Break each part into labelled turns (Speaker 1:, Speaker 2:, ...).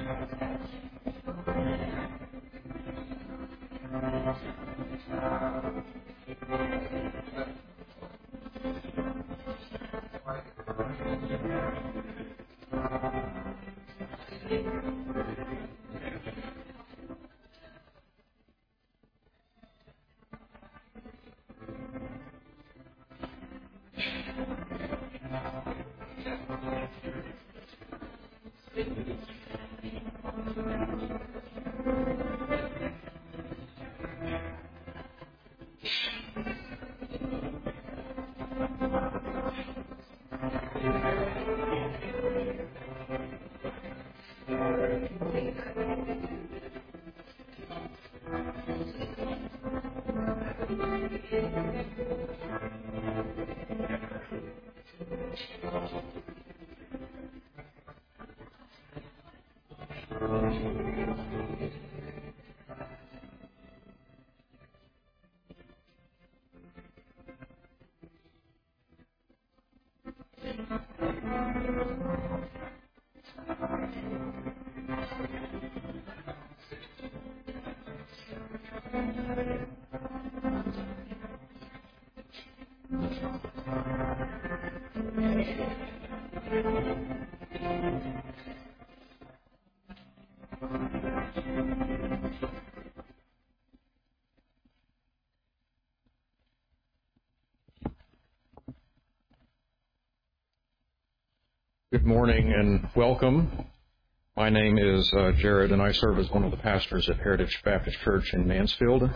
Speaker 1: Good morning and welcome. My name is Jared, and I serve as one of the pastors at Heritage Baptist Church in Mansfield.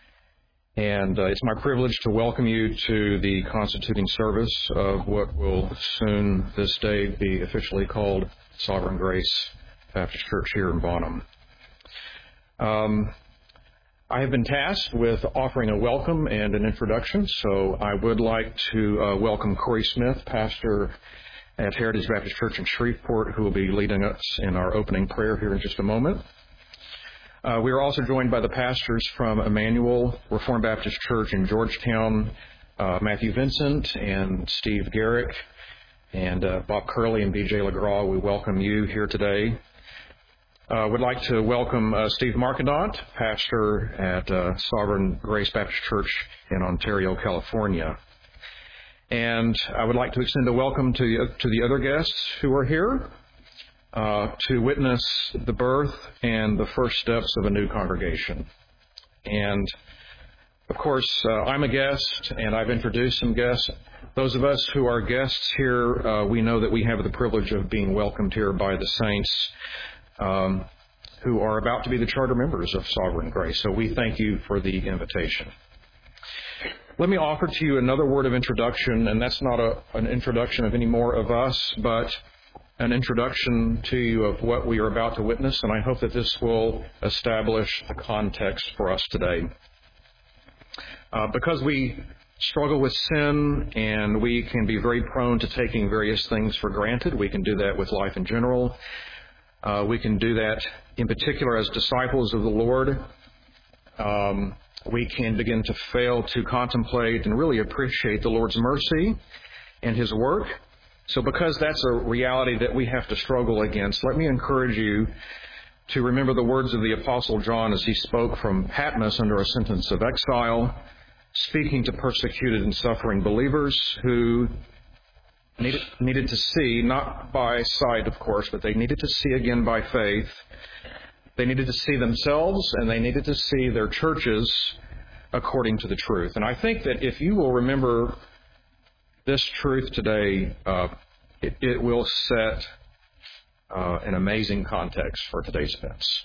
Speaker 1: And it's my privilege to welcome you to the constituting service of what will soon this day be officially called Sovereign Grace Baptist Church here in Bonham. I have been tasked with offering a welcome and an introduction, so I would like to welcome Corey Smith, pastor at Heritage Baptist Church in Shreveport, who will be leading us in our opening prayer here in just a moment. We are also joined by the pastors from Emmanuel Reformed Baptist Church in Georgetown, Matthew Vincent and Steve Garrick, and Bob Curley and B.J. LeGras. We welcome you here today. Would like to welcome Steve Markadant, pastor at Sovereign Grace Baptist Church in Ontario, California. And I would like to extend a welcome to the other guests who are here to witness the birth and the first steps of a new congregation. And, of course, I'm a guest, and I've introduced some guests. Those of us who are guests here, we know that we have the privilege of being welcomed here by the saints who are about to be the charter members of Sovereign Grace. So we thank you for the invitation. Let me offer to you another word of introduction, and that's not an introduction of any more of us, but an introduction to you of what we are about to witness, and I hope that this will establish the context for us today. Because we struggle with sin, and we can be very prone to taking various things for granted. We can do that with life in general. We can do that in particular as disciples of the Lord. We can begin to fail to contemplate and really appreciate the Lord's mercy and His work. So because that's a reality that we have to struggle against, let me encourage you to remember the words of the Apostle John as he spoke from Patmos under a sentence of exile, speaking to persecuted and suffering believers who needed to see, not by sight, of course, but they needed to see again by faith. They needed to see themselves, and they needed to see their churches according to the truth. And I think that if you will remember this truth today, it will set an amazing context for today's events.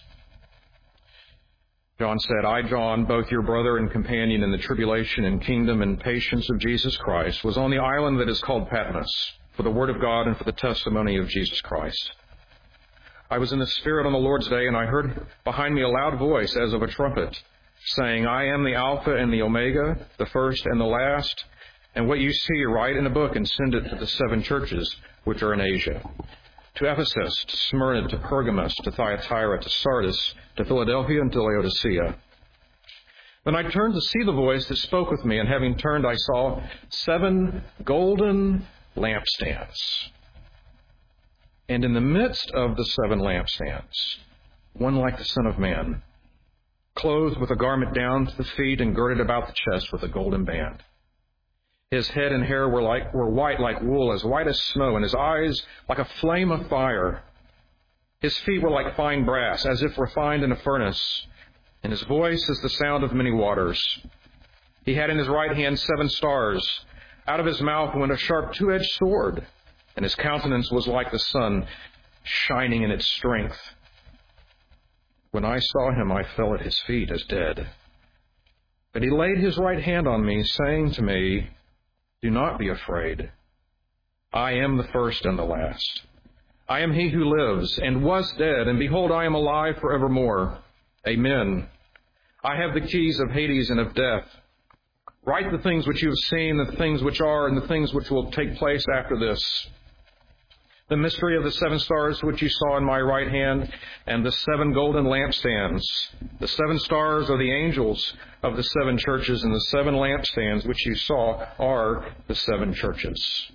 Speaker 1: John said, I, John, both your brother and companion in the tribulation and kingdom and patience of Jesus Christ, was on the island that is called Patmos for the word of God and for the testimony of Jesus Christ. I was in the Spirit on the Lord's day, and I heard behind me a loud voice as of a trumpet, saying, I am the Alpha and the Omega, the first and the last. And what you see, write in a book and send it to the 7 churches which are in Asia. To Ephesus, to Smyrna, to Pergamos, to Thyatira, to Sardis, to Philadelphia, and to Laodicea. Then I turned to see the voice that spoke with me, and having turned, I saw 7 golden lampstands. And in the midst of the 7 lampstands, one like the Son of Man, clothed with a garment down to the feet and girded about the chest with a golden band. His head and hair were white like wool, as white as snow, and his eyes like a flame of fire. His feet were like fine brass, as if refined in a furnace, and his voice as the sound of many waters. He had in his right hand 7 stars. Out of his mouth went a sharp 2-edged sword, and his countenance was like the sun, shining in its strength. When I saw him, I fell at his feet as dead. But he laid his right hand on me, saying to me, "Do not be afraid. I am the first and the last. I am he who lives and was dead, and behold, I am alive forevermore. Amen. I have the keys of Hades and of death. Write the things which you have seen, the things which are, and the things which will take place after this. The mystery of the 7 stars which you saw in my right hand, and the 7 golden lampstands. The 7 stars are the angels of the 7 churches, and the 7 lampstands which you saw are the 7 churches."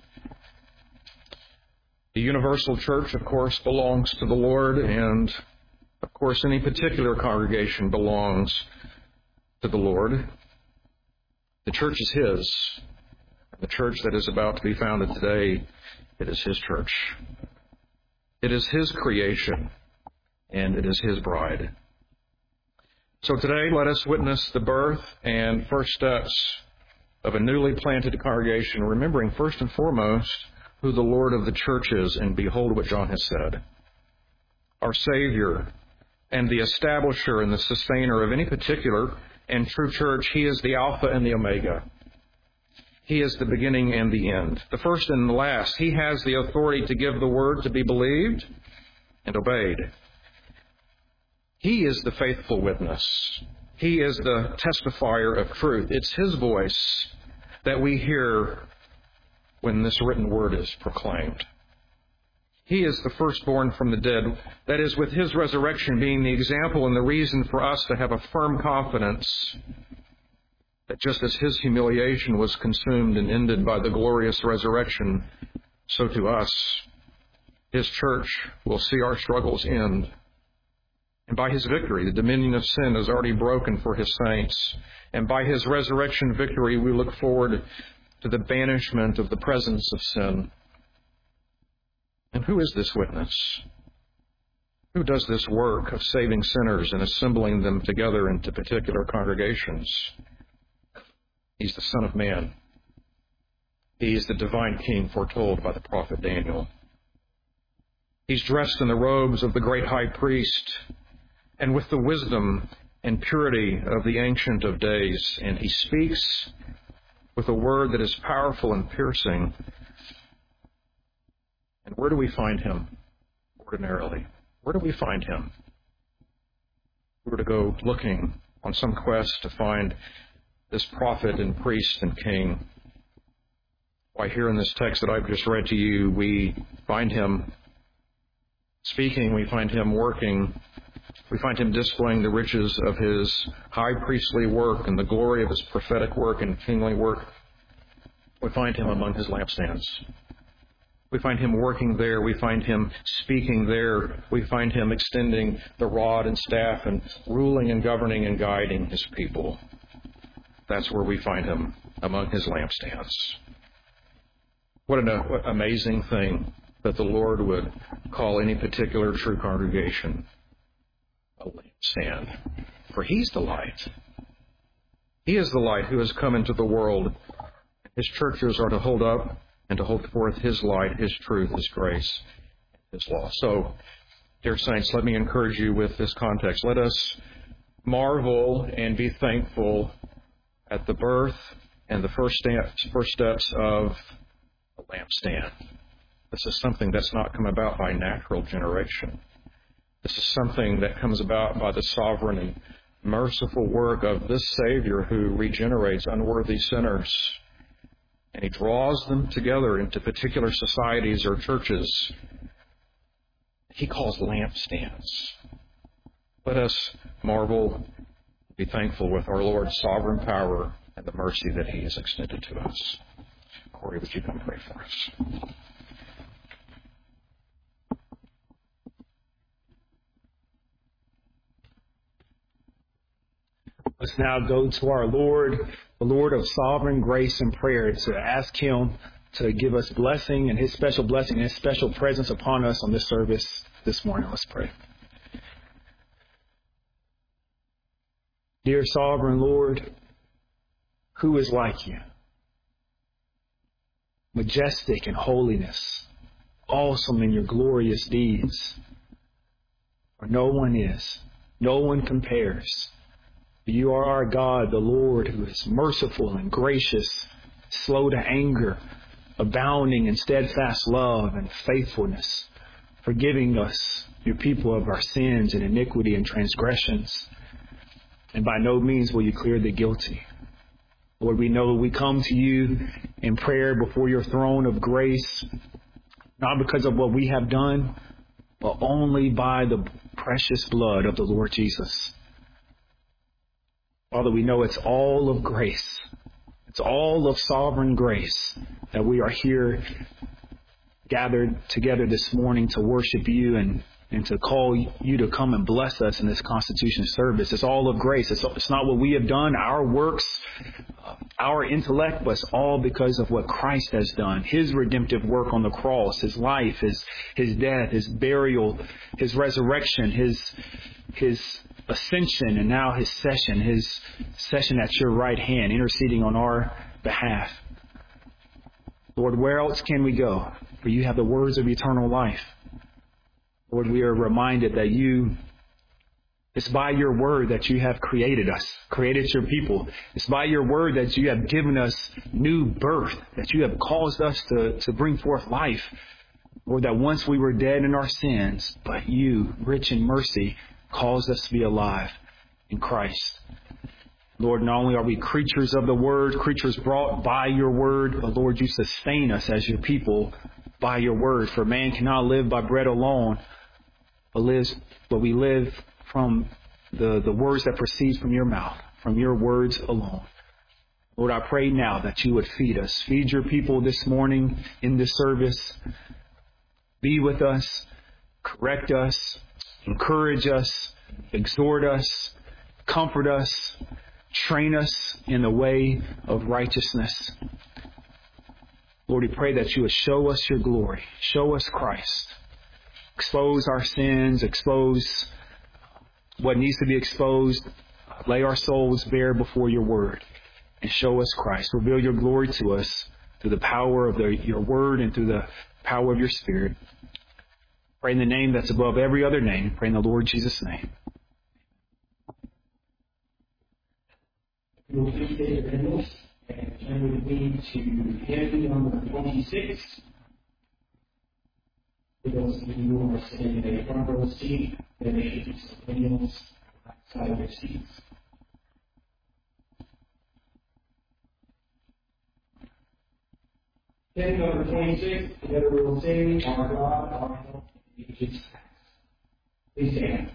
Speaker 1: The universal church, of course, belongs to the Lord, and, of course, any particular congregation belongs to the Lord. The church is His. The church that is about to be founded today, it is His church. It is His creation, and it is His bride. So today, let us witness the birth and first steps of a newly planted congregation, remembering first and foremost who the Lord of the church is, and behold what John has said. Our Savior and the establisher and the sustainer of any particular and true church, He is the Alpha and the Omega. He is the beginning and the end, the first and the last. He has the authority to give the word to be believed and obeyed. He is the faithful witness. He is the testifier of truth. It's His voice that we hear when this written word is proclaimed. He is the firstborn from the dead. That is, with His resurrection being the example and the reason for us to have a firm confidence that just as His humiliation was consumed and ended by the glorious resurrection, so to us, His church will see our struggles end. And by His victory, the dominion of sin is already broken for His saints. And by His resurrection victory, we look forward to the banishment of the presence of sin. And who is this witness? Who does this work of saving sinners and assembling them together into particular congregations? He's the Son of Man. He is the divine King foretold by the prophet Daniel. He's dressed in the robes of the great high priest and with the wisdom and purity of the Ancient of Days. And He speaks with a word that is powerful and piercing. And where do we find Him ordinarily? Where do we find Him? We were to go looking on some quest to find this prophet and priest and king. Why, here in this text that I've just read to you, we find Him speaking, we find Him working, we find Him displaying the riches of His high priestly work and the glory of His prophetic work and kingly work. We find Him among His lampstands. We find Him working there. We find Him speaking there. We find Him extending the rod and staff and ruling and governing and guiding His people. That's where we find Him, among His lampstands. What an amazing thing that the Lord would call any particular true congregation a lampstand. For He's the light. He is the light who has come into the world. His churches are to hold up and to hold forth His light, His truth, His grace, His law. So, dear saints, let me encourage you with this context. Let us marvel and be thankful at the birth and the first steps of a lampstand. This is something that's not come about by natural generation. This is something that comes about by the sovereign and merciful work of this Savior who regenerates unworthy sinners. And He draws them together into particular societies or churches He calls lampstands. Let us marvel, be thankful with our Lord's sovereign power and the mercy that He has extended to us. Corey, would you come pray for us?
Speaker 2: Let's now go to our Lord, the Lord of sovereign grace and prayer, to ask Him to give us blessing and His special blessing and His special presence upon us on this service this morning. Let's pray. Dear sovereign Lord, who is like you? Majestic in holiness, awesome in your glorious deeds. For no one is, no one compares. You are our God, the Lord, who is merciful and gracious, slow to anger, abounding in steadfast love and faithfulness, forgiving us, your people, of our sins and iniquity and transgressions. And by no means will you clear the guilty. Lord, we know we come to you in prayer before your throne of grace, not because of what we have done, but only by the precious blood of the Lord Jesus. Father, we know it's all of grace. It's all of sovereign grace that we are here gathered together this morning to worship you and to call you to come and bless us in this Constitution service. It's all of grace. It's not what we have done, our works, our intellect, but it's all because of what Christ has done. His redemptive work on the cross, His life, His death, His burial, His resurrection, His ascension, and now His session at your right hand, interceding on our behalf. Lord, where else can we go? For you have the words of eternal life. Lord, we are reminded that it's by your word that you have created us, created your people. It's by your word that you have given us new birth, that you have caused us to bring forth life. Lord, that once we were dead in our sins, but you, rich in mercy, caused us to be alive in Christ. Lord, not only are we creatures of the word, creatures brought by your word, but Lord, you sustain us as your people by your word. For man cannot live by bread alone, but we live from the words that proceed from your mouth, from your words alone. Lord, I pray now that you would feed us. Feed your people this morning in this service. Be with us, correct us, encourage us, exhort us, comfort us, train us in the way of righteousness. Lord, we pray that you would show us your glory, show us Christ. Expose our sins, expose what needs to be exposed. Lay our souls bare before your word and show us Christ. Reveal your glory to us through the power of your word and through the power of your Spirit. Pray in the name that's above every other name. Pray in the Lord Jesus' name.
Speaker 3: You will please take your Bibles and turn with me to hymn number 26. For those of you who are sitting in a front row seat, there may be some hymnals outside of your seats. Hymn number 26, together we will sing, Our God, Our Help in Ages Past. Please stand.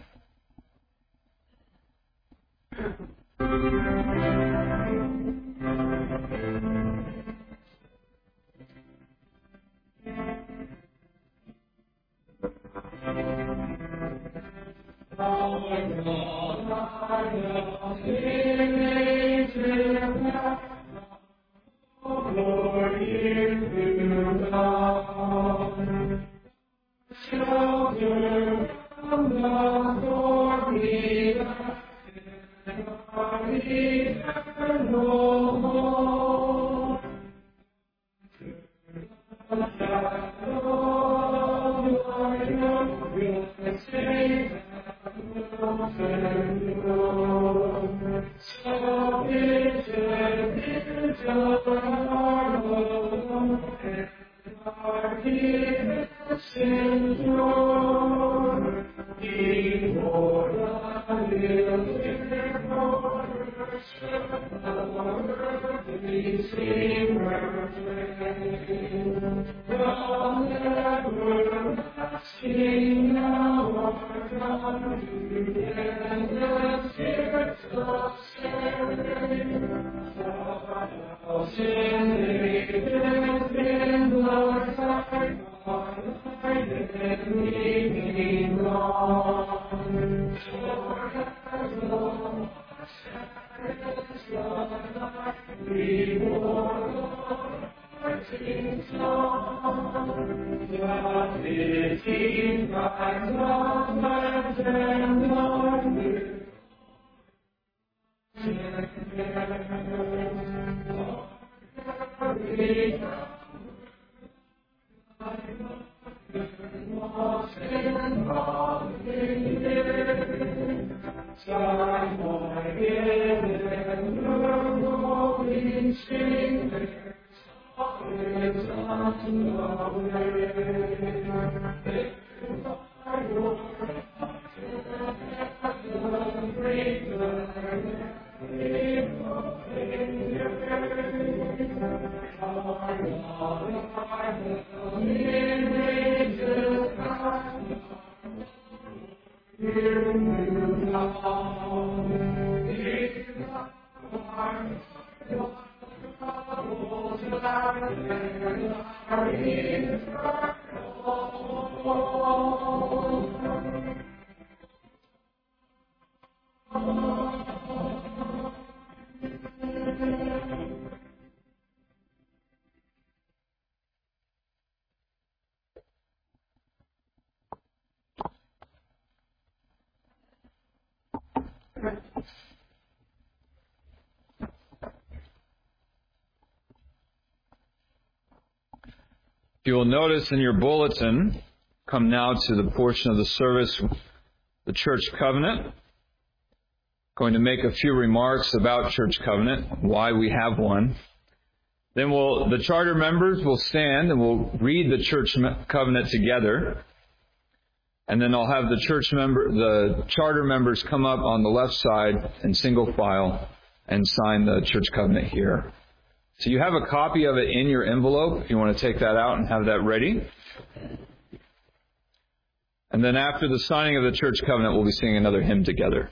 Speaker 4: If you will notice in your bulletin, come now to the portion of the service, the Church Covenant. Going to make a few remarks about Church Covenant, why we have one. Then the charter members will stand and we'll read the Church Covenant together. And then I'll have the charter members come up on the left side in single file and sign the Church Covenant here. So you have a copy of it in your envelope if you want to take that out and have that ready. And then after the signing of the Church Covenant, we'll be singing another hymn together.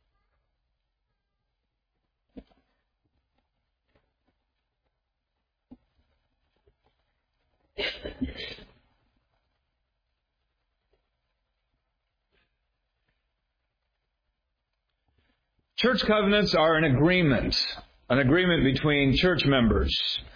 Speaker 4: Church covenants are an agreement between church members.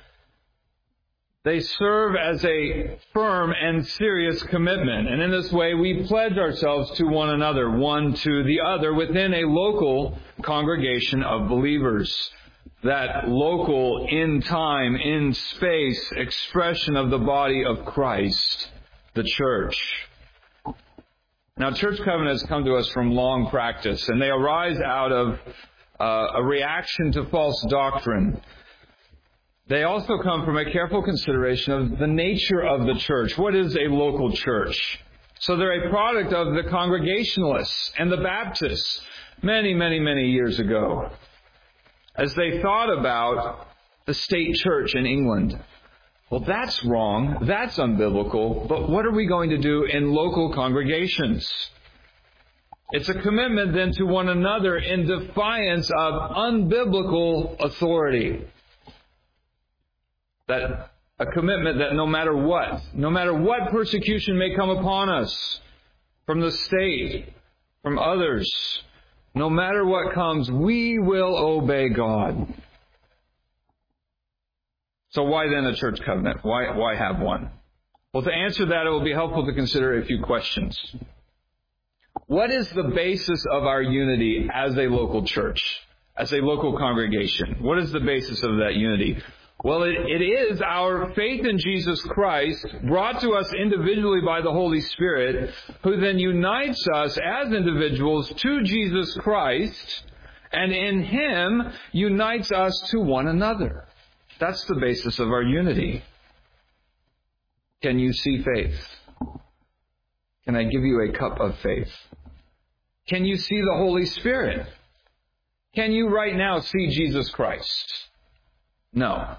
Speaker 4: They serve as a firm and serious commitment, and in this way we pledge ourselves to one another, one to the other, within a local congregation of believers. That local, in time, in space, expression of the body of Christ, the church. Now, church covenants come to us from long practice, and they arise out of a reaction to false doctrine. They also come from a careful consideration of the nature of the church. What is a local church? So they're a product of the Congregationalists and the Baptists many, many, many years ago, as they thought about the state church in England. Well, that's wrong. That's unbiblical. But what are we going to do in local congregations? It's a commitment then to one another in defiance of unbiblical authority. That a commitment that no matter what persecution may come upon us from the state, from others, no matter what comes, we will obey God. So why then a church covenant? Why have one? Well, to answer that, it will be helpful to consider a few questions. What is the basis of our unity as a local church, as a local congregation? What is the basis of that unity? Well, it is our faith in Jesus Christ, brought to us individually by the Holy Spirit, who then unites us as individuals to Jesus Christ, and in Him unites us to one another. That's the basis of our unity. Can you see faith? Can I give you a cup of faith? Can you see the Holy Spirit? Can you right now see Jesus Christ? No.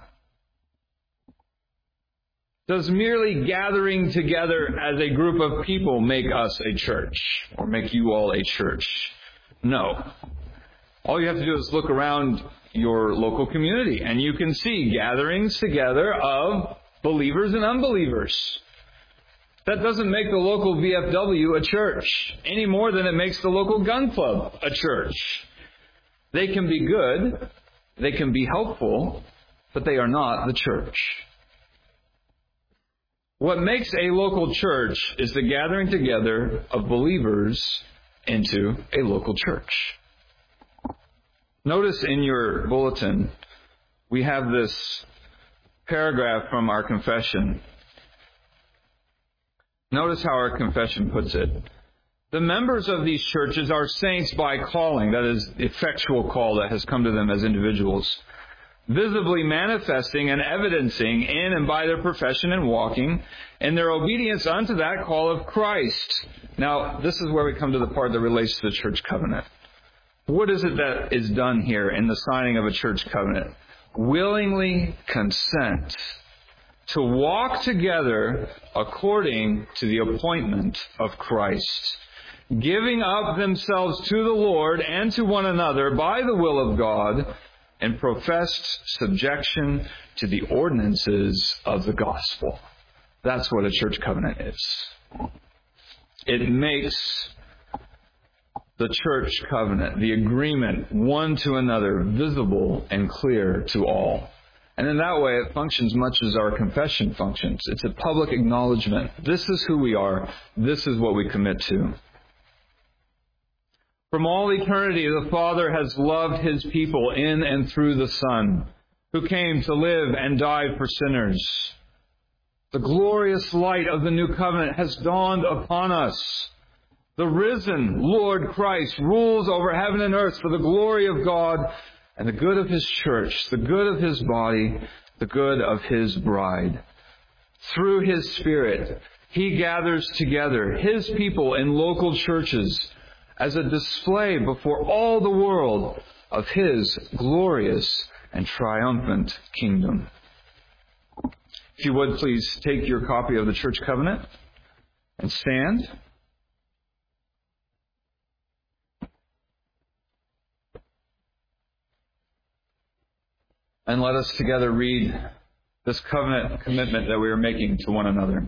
Speaker 4: Does merely gathering together as a group of people make us a church, or make you all a church? No. All you have to do is look around your local community, and you can see gatherings together of believers and unbelievers. That doesn't make the local VFW a church, any more than it makes the local gun club a church. They can be good, they can be helpful, but they are not the church. What makes a local church is the gathering together of believers into a local church. Notice in your bulletin, we have this paragraph from our confession. Notice how our confession puts it. The members of these churches are saints by calling, that is, the effectual call that has come to them as individuals, visibly manifesting and evidencing in and by their profession and walking, and their obedience unto that call of Christ. Now, this is where we come to the part that relates to the church covenant. What is it that is done here in the signing of a church covenant? Willingly consent to walk together according to the appointment of Christ, giving up themselves to the Lord and to one another by the will of God, and professed subjection to the ordinances of the gospel. That's what a church covenant is. It makes the church covenant, the agreement one to another, visible and clear to all. And in that way, it functions much as our confession functions. It's a public acknowledgement. This is who we are. This is what we commit to. From all eternity, the Father has loved His people in and through the Son, who came to live and die for sinners. The glorious light of the new covenant has dawned upon us. The risen Lord Christ rules over heaven and earth for the glory of God and the good of His church, the good of His body, the good of His bride. Through His Spirit, He gathers together His people in local churches as a display before all the world of His glorious and triumphant kingdom. If you would, please take your copy of the Church Covenant and stand. And let us together read this covenant commitment that we are making to one another.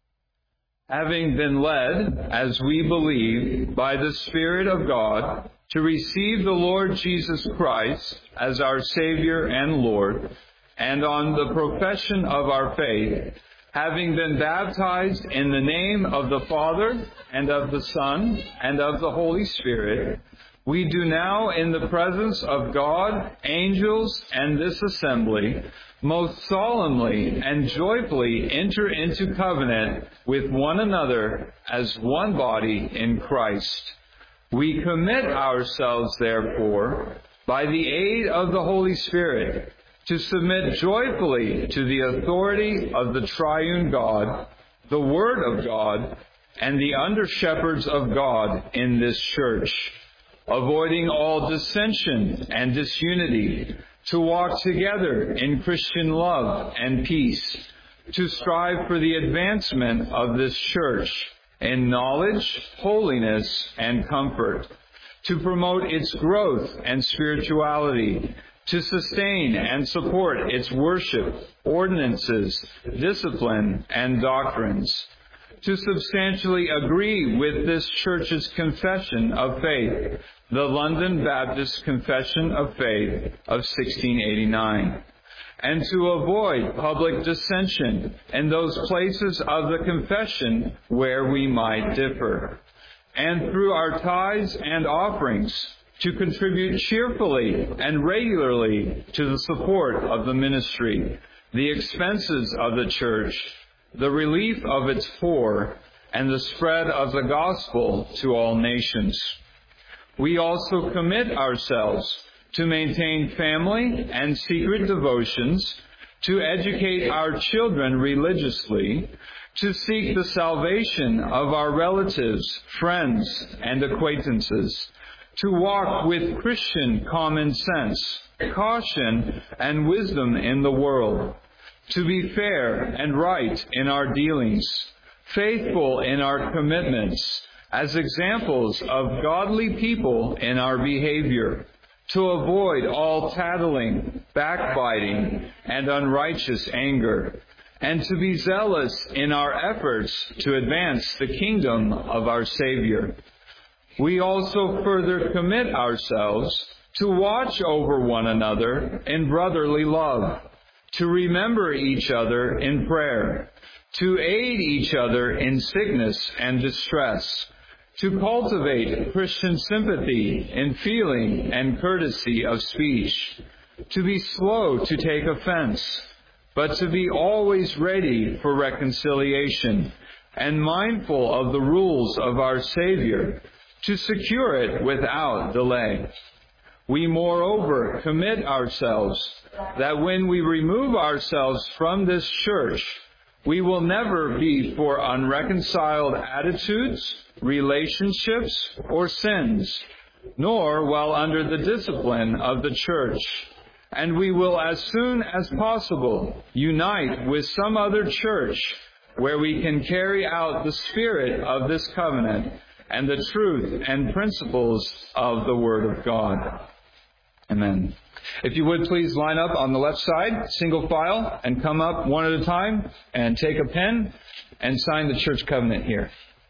Speaker 4: Having been led, as we believe, by the Spirit of God, to receive the Lord Jesus Christ as our Savior and Lord, and on the profession of our faith, having been baptized in the name of the Father, and of the Son, and of the Holy Spirit, we do now, in the presence of God, angels, and this assembly, most solemnly and joyfully enter into covenant with one another as one body in Christ. We commit ourselves, therefore, by the aid of the Holy Spirit, to submit joyfully to the authority of the triune God, the Word of God, and the under-shepherds of God in this church, avoiding all dissension and disunity, to walk together in Christian love and peace, to strive for the advancement of this church in knowledge, holiness, and comfort, to promote its growth and spirituality, to sustain and support its worship, ordinances, discipline, and doctrines, to substantially agree with this church's confession of faith, the London Baptist Confession of Faith of 1689, and to avoid public dissension in those places of the confession where we might differ, and through our tithes and offerings to contribute cheerfully and regularly to the support of the ministry, the expenses of the church, the relief of its poor, and the spread of the gospel to all nations. We also commit ourselves to maintain family and secret devotions, to educate our children religiously, to seek the salvation of our relatives, friends, and acquaintances, to walk with Christian common sense, caution, and wisdom in the world, to be fair and right in our dealings, faithful in our commitments, as examples of godly people in our behavior, to avoid all tattling, backbiting, and unrighteous anger, and to be zealous in our efforts to advance the kingdom of our Savior. We also further commit ourselves to watch over one another in brotherly love, to remember each other in prayer, to aid each other in sickness and distress, to cultivate Christian sympathy in feeling and courtesy of speech, to be slow to take offense, but to be always ready for reconciliation, and mindful of the rules of our Savior, to secure it without delay. We moreover commit ourselves that when we remove ourselves from this church, we will never be for unreconciled attitudes, relationships, or sins, nor while under the discipline of the church. And we will as soon as possible unite with some other church where we can carry out the spirit of this covenant and the truth and principles of the Word of God. Amen. If you would please line up on the left side, single file, and come up one at a time and take a pen and sign the church covenant here.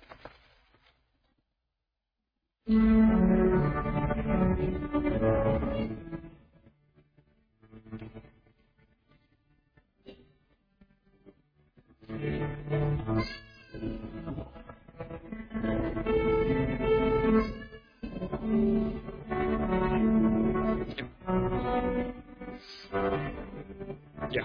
Speaker 4: Yeah.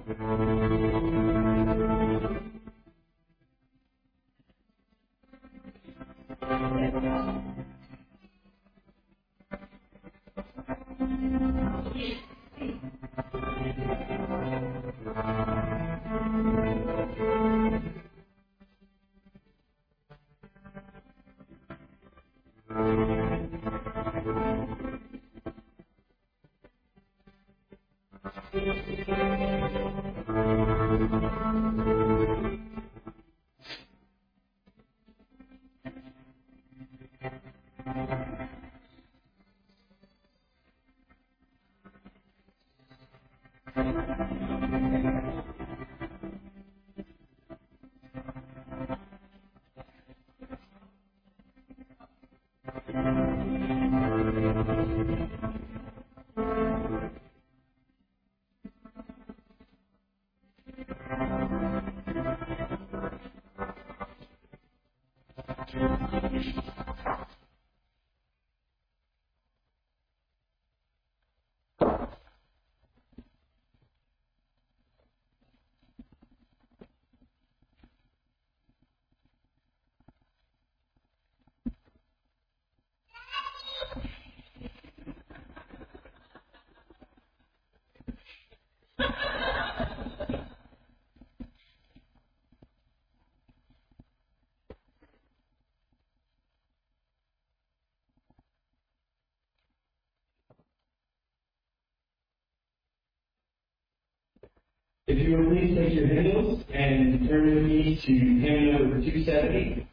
Speaker 3: If you would please take your hymnals and turn with me to hymn number 270.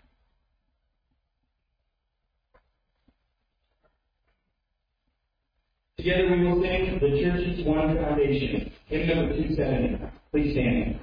Speaker 3: Together we will sing The Church's One Foundation, hymn number 270. Please stand.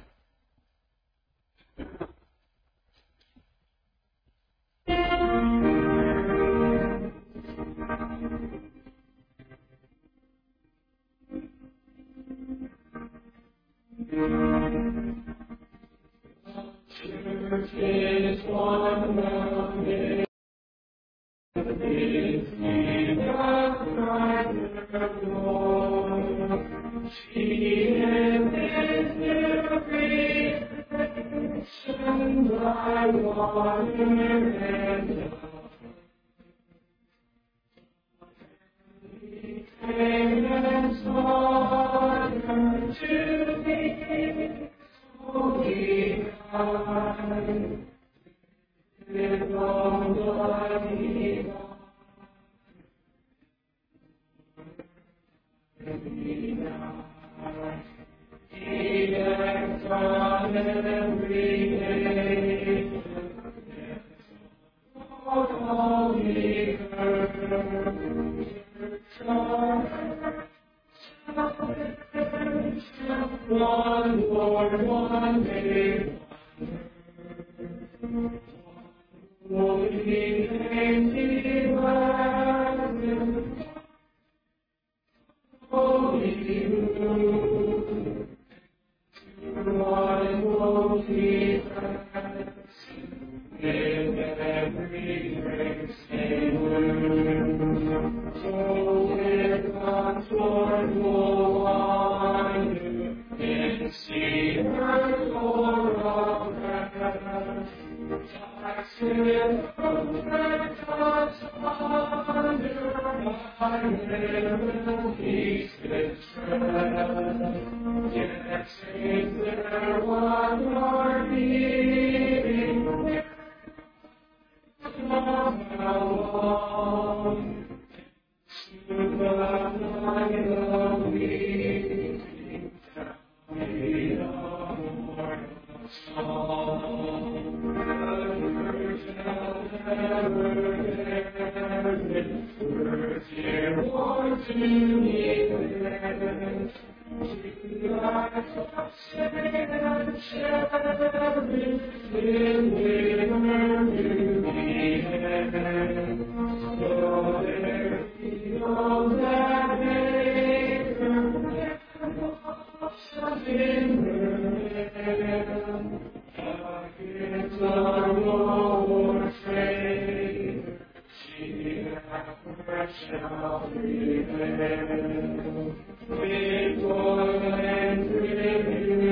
Speaker 3: Shall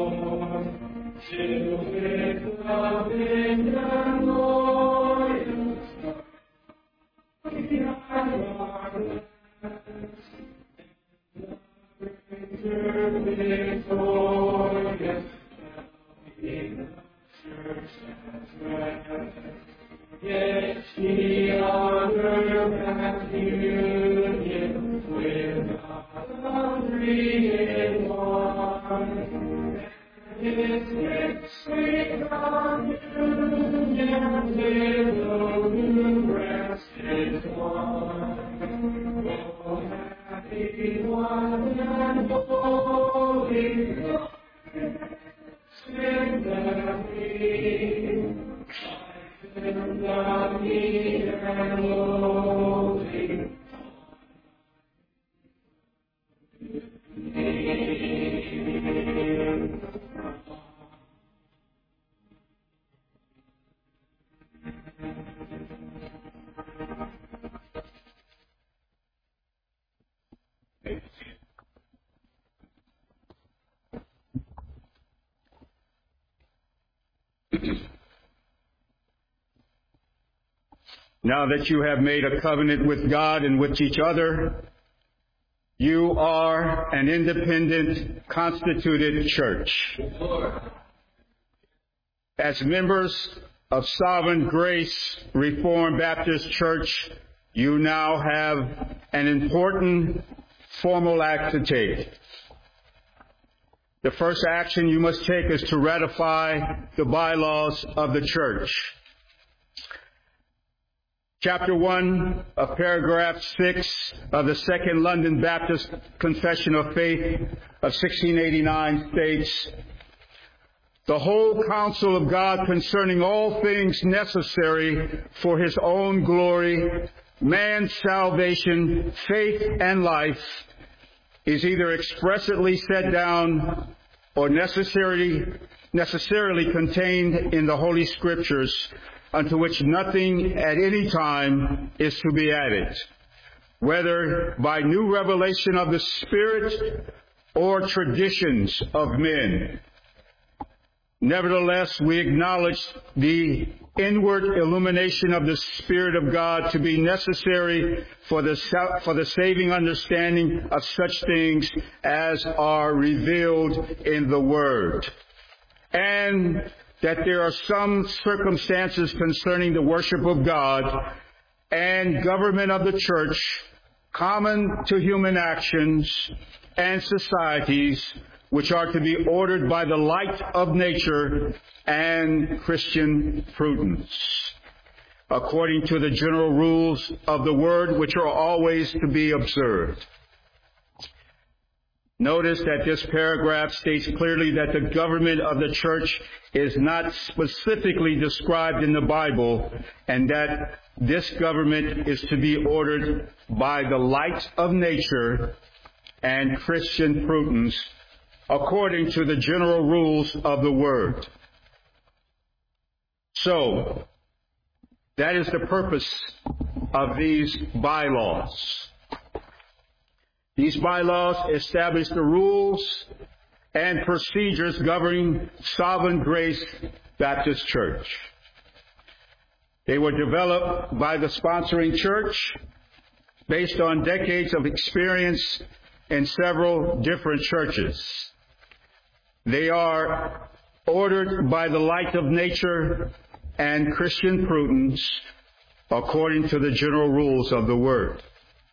Speaker 3: Yet she on earth hath union with God, three in one. His sweet communion with those who rest is one. Oh, happy one and holy God, sing the free. And the meek and lowly.
Speaker 5: Now that you have made a covenant with God and with each other, you are an independent, constituted church. As members of Sovereign Grace Reformed Baptist Church, you now have an important formal act to take. The first action you must take is to ratify the bylaws of the church. Chapter 1 of paragraph 6 of the Second London Baptist Confession of Faith of 1689 states, "The whole counsel of God concerning all things necessary for his own glory, man's salvation, faith, and life is either expressly set down or necessarily contained in the Holy Scriptures, unto which nothing at any time is to be added, whether by new revelation of the Spirit or traditions of men. Nevertheless, we acknowledge the inward illumination of the Spirit of God to be necessary for the saving understanding of such things as are revealed in the Word, and that there are some circumstances concerning the worship of God and government of the church common to human actions and societies, which are to be ordered by the light of nature and Christian prudence, according to the general rules of the Word, which are always to be observed." Notice that this paragraph states clearly that the government of the church is not specifically described in the Bible, and that this government is to be ordered by the light of nature and Christian prudence, according to the general rules of the Word. So, that is the purpose of these bylaws. These bylaws establish the rules and procedures governing Sovereign Grace Baptist Church. They were developed by the sponsoring church based on decades of experience in several different churches. They are ordered by the light of nature and Christian prudence, according to the general rules of the Word.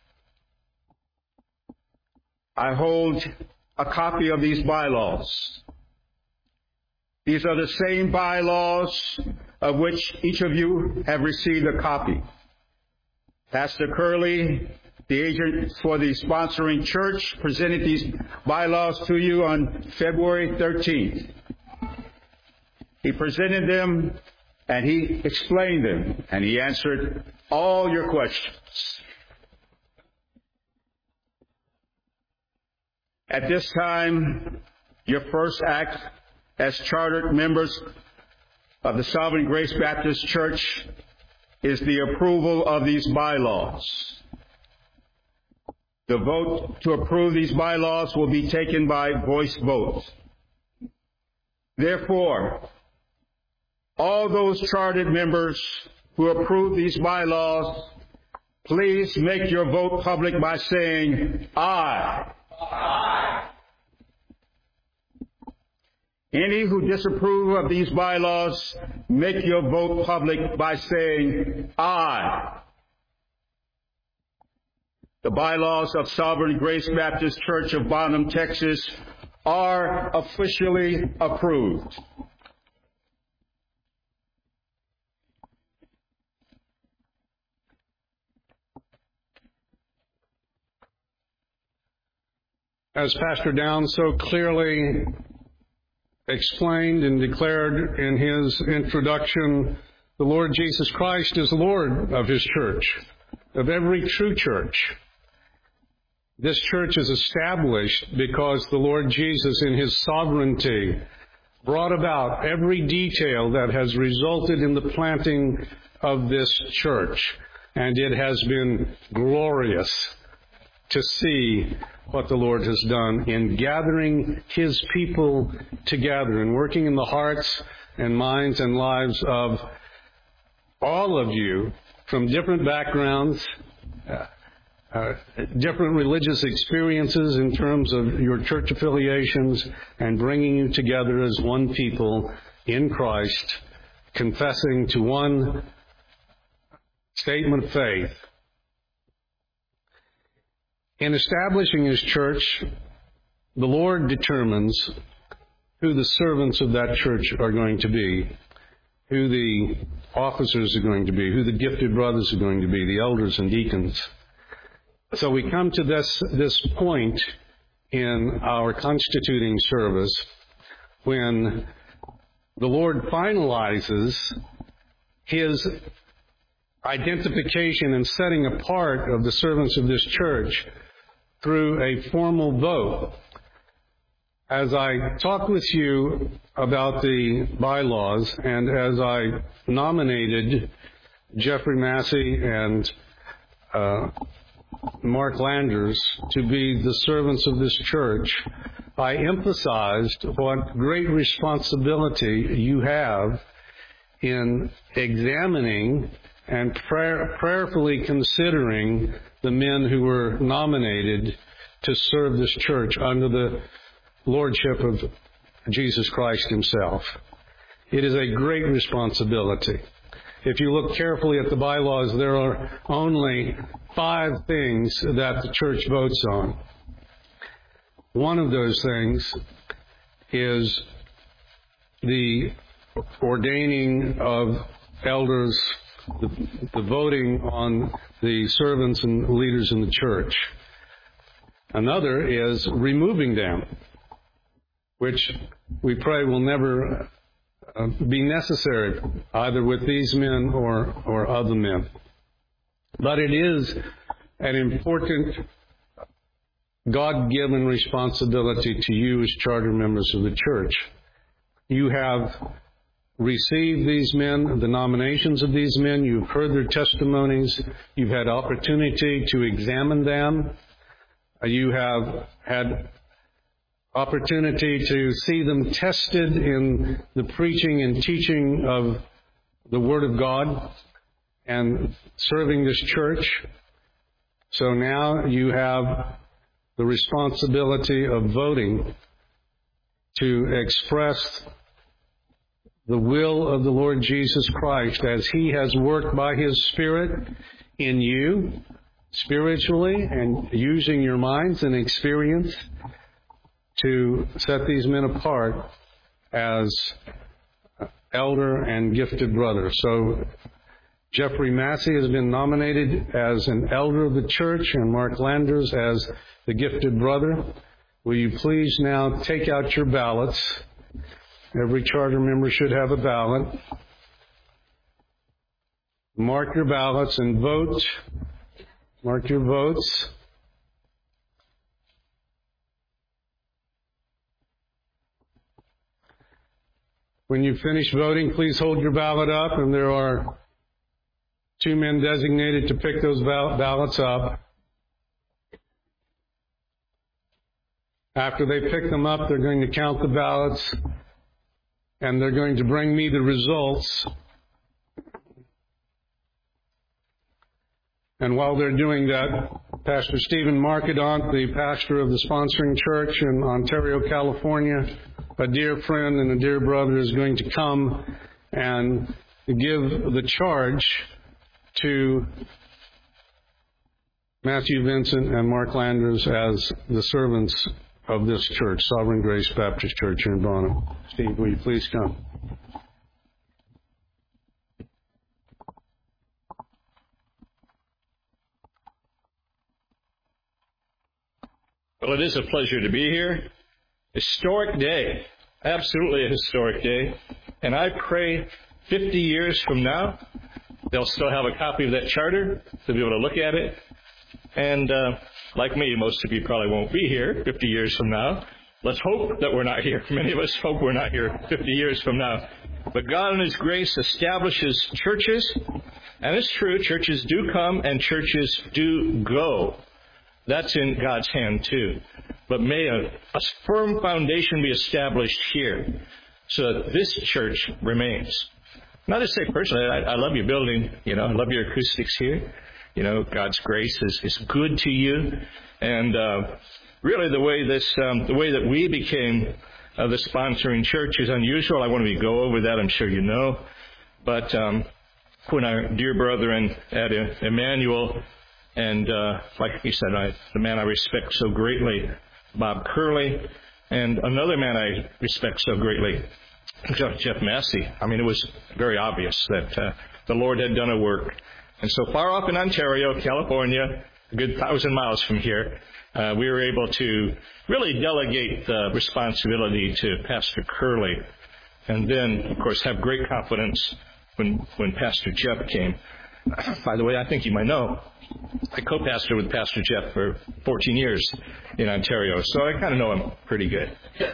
Speaker 5: I hold a copy of these bylaws. These are the same bylaws of which each of you have received a copy. Pastor Curley, the agent for the sponsoring church, presented these bylaws to you on February 13th. He presented them and he explained them and he answered all your questions. At this time, your first act as chartered members of the Sovereign Grace Baptist Church is the approval of these bylaws. The vote to approve these bylaws will be taken by voice vote. Therefore, all those chartered members who approve these bylaws, please make your vote public by saying aye. Aye. Any who disapprove of these bylaws, make your vote public by saying aye. The bylaws of Sovereign Grace Baptist Church of Bonham, Texas are officially approved.
Speaker 6: As Pastor Downs so clearly explained and declared in his introduction, the Lord Jesus Christ is Lord of His church, of every true church. This church is established because the Lord Jesus, in His sovereignty, brought about every detail that has resulted in the planting of this church. And it has been glorious to see what the Lord has done in gathering His people together and working in the hearts and minds and lives of all of you from different backgrounds, different religious experiences in terms of your church affiliations, and bringing you together as one people in Christ, confessing to one statement of faith. In establishing His church, the Lord determines who the servants of that church are going to be, who the officers are going to be, who the gifted brothers are going to be, the elders and deacons. So we come to this point in our constituting service when the Lord finalizes His identification and setting apart of the servants of this church through a formal vote. As I talk with you about the bylaws, and as I nominated Jeffrey Massey and Mark Landers to be the servants of this church, I emphasized what great responsibility you have in examining and prayerfully considering the men who were nominated to serve this church under the lordship of Jesus Christ Himself. It is a great responsibility. If you look carefully at the bylaws, there are only 5 things that the church votes on. One of those things is the ordaining of elders, the voting on the servants and leaders in the church. Another is removing them, which we pray will never be necessary, either with these men or other men. But it is an important God-given responsibility to you as charter members of the church. You have received these men, the nominations of these men. You've heard their testimonies. You've had opportunity to examine them. You have had opportunity to see them tested in the preaching and teaching of the Word of God and serving this church. So now you have the responsibility of voting to express the will of the Lord Jesus Christ as He has worked by His Spirit in you spiritually and using your minds and experience to set these men apart as elder and gifted brother. So Jeffrey Massey has been nominated as an elder of the church and Mark Landers as the gifted brother. Will you please now take out your ballots? Every charter member should have a ballot. Mark your ballots and vote. Mark your votes. When you finish voting, please hold your ballot up, and there are 2 men designated to pick those ballots up. After they pick them up, they're going to count the ballots, and they're going to bring me the results. And while they're doing that, Pastor Stephen Markedont, the pastor of the sponsoring church in Ontario, California, a dear friend and a dear brother, is going to come and give the charge to Matthew Vincent and Mark Landers as the servants of this church, Sovereign Grace Baptist Church here in Bonham. Steve, will you please come?
Speaker 7: Well, it is a pleasure to be here. Historic day. Absolutely a historic day. And I pray 50 years from now, they'll still have a copy of that charter to be able to look at it. And like me, most of you probably won't be here 50 years from now. Let's hope that we're not here. Many of us hope we're not here 50 years from now. But God in His grace establishes churches. And it's true, churches do come and churches do go. That's in God's hand too. But may a firm foundation be established here so that this church remains. Not to say personally, I love your building, I love your acoustics here. God's grace is good to you. And really the way that we became the sponsoring church is unusual. I want to go over that, I'm sure you know. But when our dear brethren at Emmanuel, and like you said, the man I respect so greatly, Bob Curley, and another man I respect so greatly, Jeff Massey. It was very obvious that the Lord had done a work. And so far off in Ontario, California, a good 1,000 miles from here, we were able to really delegate the responsibility to Pastor Curley. And then, of course, have great confidence when Pastor Jeff came. By the way, I think you might know, I co-pastored with Pastor Jeff for 14 years in Ontario, so I kind of know him pretty good.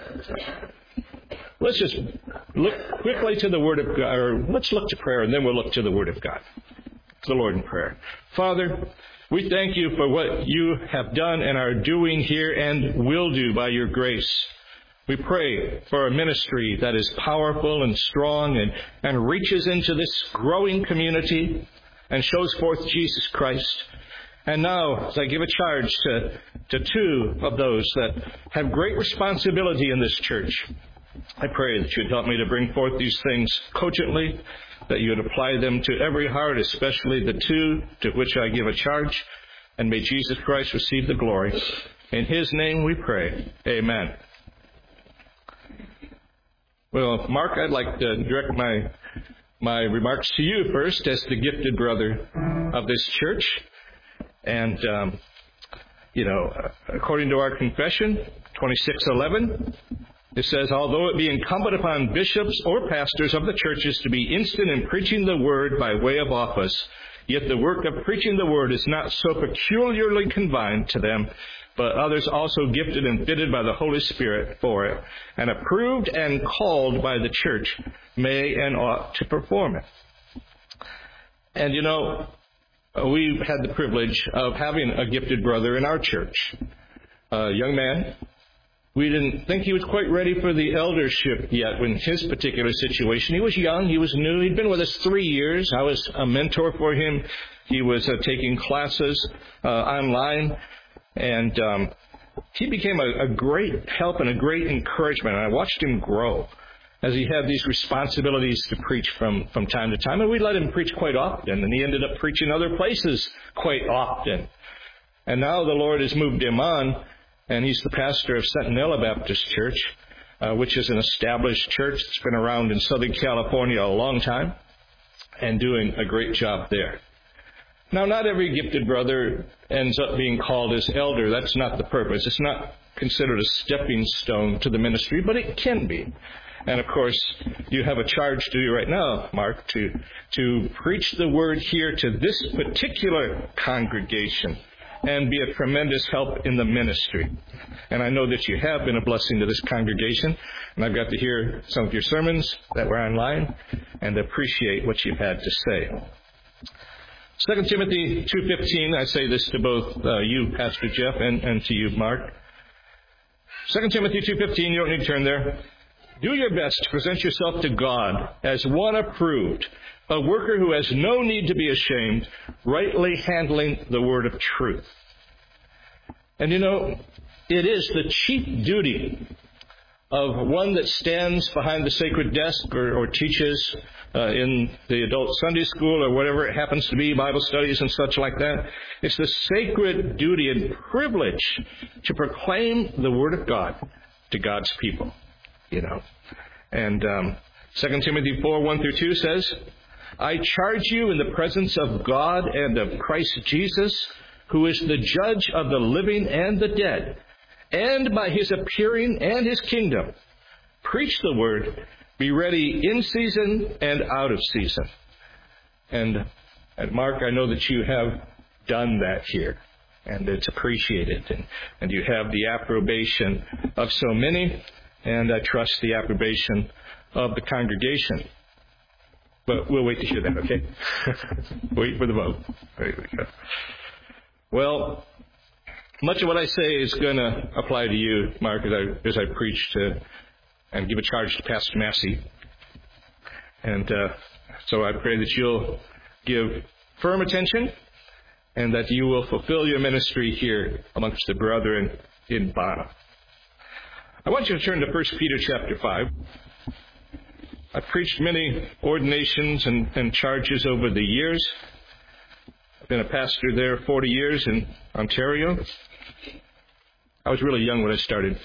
Speaker 7: Let's just look quickly to the Word of God, or let's look to prayer, and then we'll look to the Word of God. To the Lord in prayer. Father, we thank you for what you have done and are doing here and will do by your grace. We pray for a ministry that is powerful and strong and reaches into this growing community and shows forth Jesus Christ. And now, as I give a charge to two of those that have great responsibility in this church, I pray that you'd help me to bring forth these things cogently, that you would apply them to every heart, especially the two to which I give a charge, and may Jesus Christ receive the glory. In His name we pray. Amen. Well, Mark, I'd like to direct my remarks to you first as the gifted brother of this church. And, according to our confession, 26:11, it says, although it be incumbent upon bishops or pastors of the churches to be instant in preaching the word by way of office, yet the work of preaching the word is not so peculiarly confined to them, but others also gifted and fitted by the Holy Spirit for it, and approved and called by the church, may and ought to perform it. And we've had the privilege of having a gifted brother in our church, a young man. We didn't think he was quite ready for the eldership yet in his particular situation. He was young. He was new. He'd been with us 3 years. I was a mentor for him. He was taking classes online. And he became a great help and a great encouragement. And I watched him grow as he had these responsibilities to preach from time to time. And we let him preach quite often. And he ended up preaching other places quite often. And now the Lord has moved him on. And he's the pastor of Centinela Baptist Church, which is an established church that's been around in Southern California a long time and doing a great job there. Now, not every gifted brother ends up being called as elder. That's not the purpose. It's not considered a stepping stone to the ministry, but it can be. And, of course, you have a charge to do right now, Mark, to preach the word here to this particular congregation and be a tremendous help in the ministry. And I know that you have been a blessing to this congregation, and I've got to hear some of your sermons that were online and appreciate what you've had to say. 2 Timothy 2:15, I say this to both you, Pastor Jeff, and to you, Mark. 2 Timothy 2:15, you don't need to turn there. Do your best to present yourself to God as one approved, a worker who has no need to be ashamed, rightly handling the word of truth. And you know, it is the chief duty of one that stands behind the sacred desk or teaches in the adult Sunday school or whatever it happens to be, Bible studies and such like that. It's the sacred duty and privilege to proclaim the Word of God to God's people, you know. And 2 Timothy 4:1-2 says, I charge you in the presence of God and of Christ Jesus, who is the judge of the living and the dead, and by his appearing and his kingdom, preach the word, be ready in season and out of season. And Mark, I know that you have done that here, and it's appreciated, and you have the approbation of so many, and I trust the approbation of the congregation. But we'll wait to hear that, okay? Wait for the vote. There we go. Well, much of what I say is going to apply to you, Mark, as I preach and give a charge to Pastor Massey. And so I pray that you'll give firm attention and that you will fulfill your ministry here amongst the brethren in Bonham. I want you to turn to 1 Peter chapter 5. I've preached many ordinations and charges over the years. I've been a pastor there 40 years in Ontario. I was really young when I started.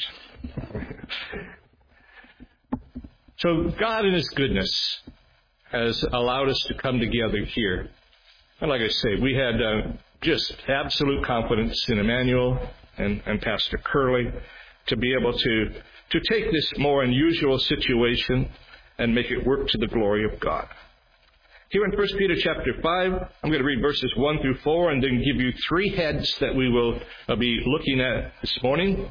Speaker 7: So God in His goodness has allowed us to come together here. And like I say, we had just absolute confidence in Emmanuel and Pastor Curley to be able to take this more unusual situation and make it work to the glory of God. Here in 1 Peter chapter 5, I'm going to read verses 1-4 and then give you three heads that we will be looking at this morning.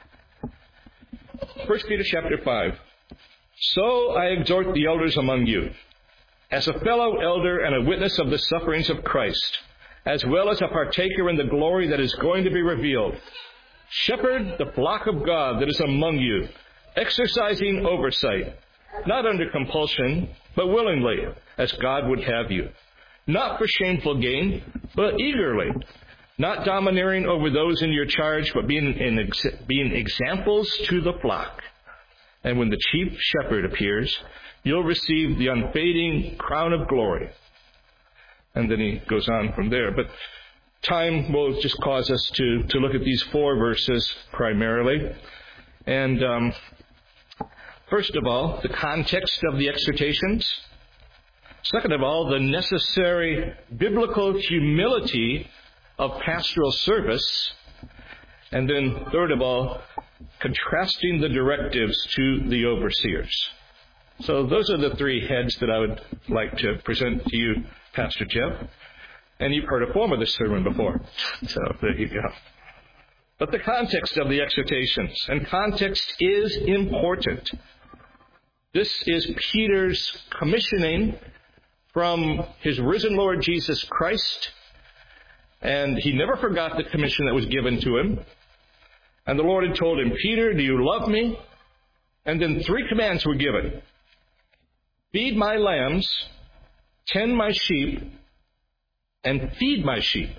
Speaker 7: 1 Peter chapter 5. So I exhort the elders among you, as a fellow elder and a witness of the sufferings of Christ, as well as a partaker in the glory that is going to be revealed. Shepherd the flock of God that is among you, exercising oversight, not under compulsion, but willingly, as God would have you. Not for shameful gain, but eagerly. Not domineering over those in your charge, but being examples to the flock. And when the chief shepherd appears, you'll receive the unfading crown of glory. And then he goes on from there. But time will just cause us to look at these four verses primarily. And first of all, the context of the exhortations. Second of all, the necessary biblical humility of pastoral service. And then third of all, contrasting the directives to the overseers. So those are the three heads that I would like to present to you, Pastor Jeff. And you've heard a form of this sermon before. So there you go. But the context of the exhortations, and context is important. This is Peter's commissioning from his risen Lord Jesus Christ. And he never forgot the commission that was given to him. And the Lord had told him, Peter, do you love me? And then three commands were given. Feed my lambs, tend my sheep, and feed my sheep.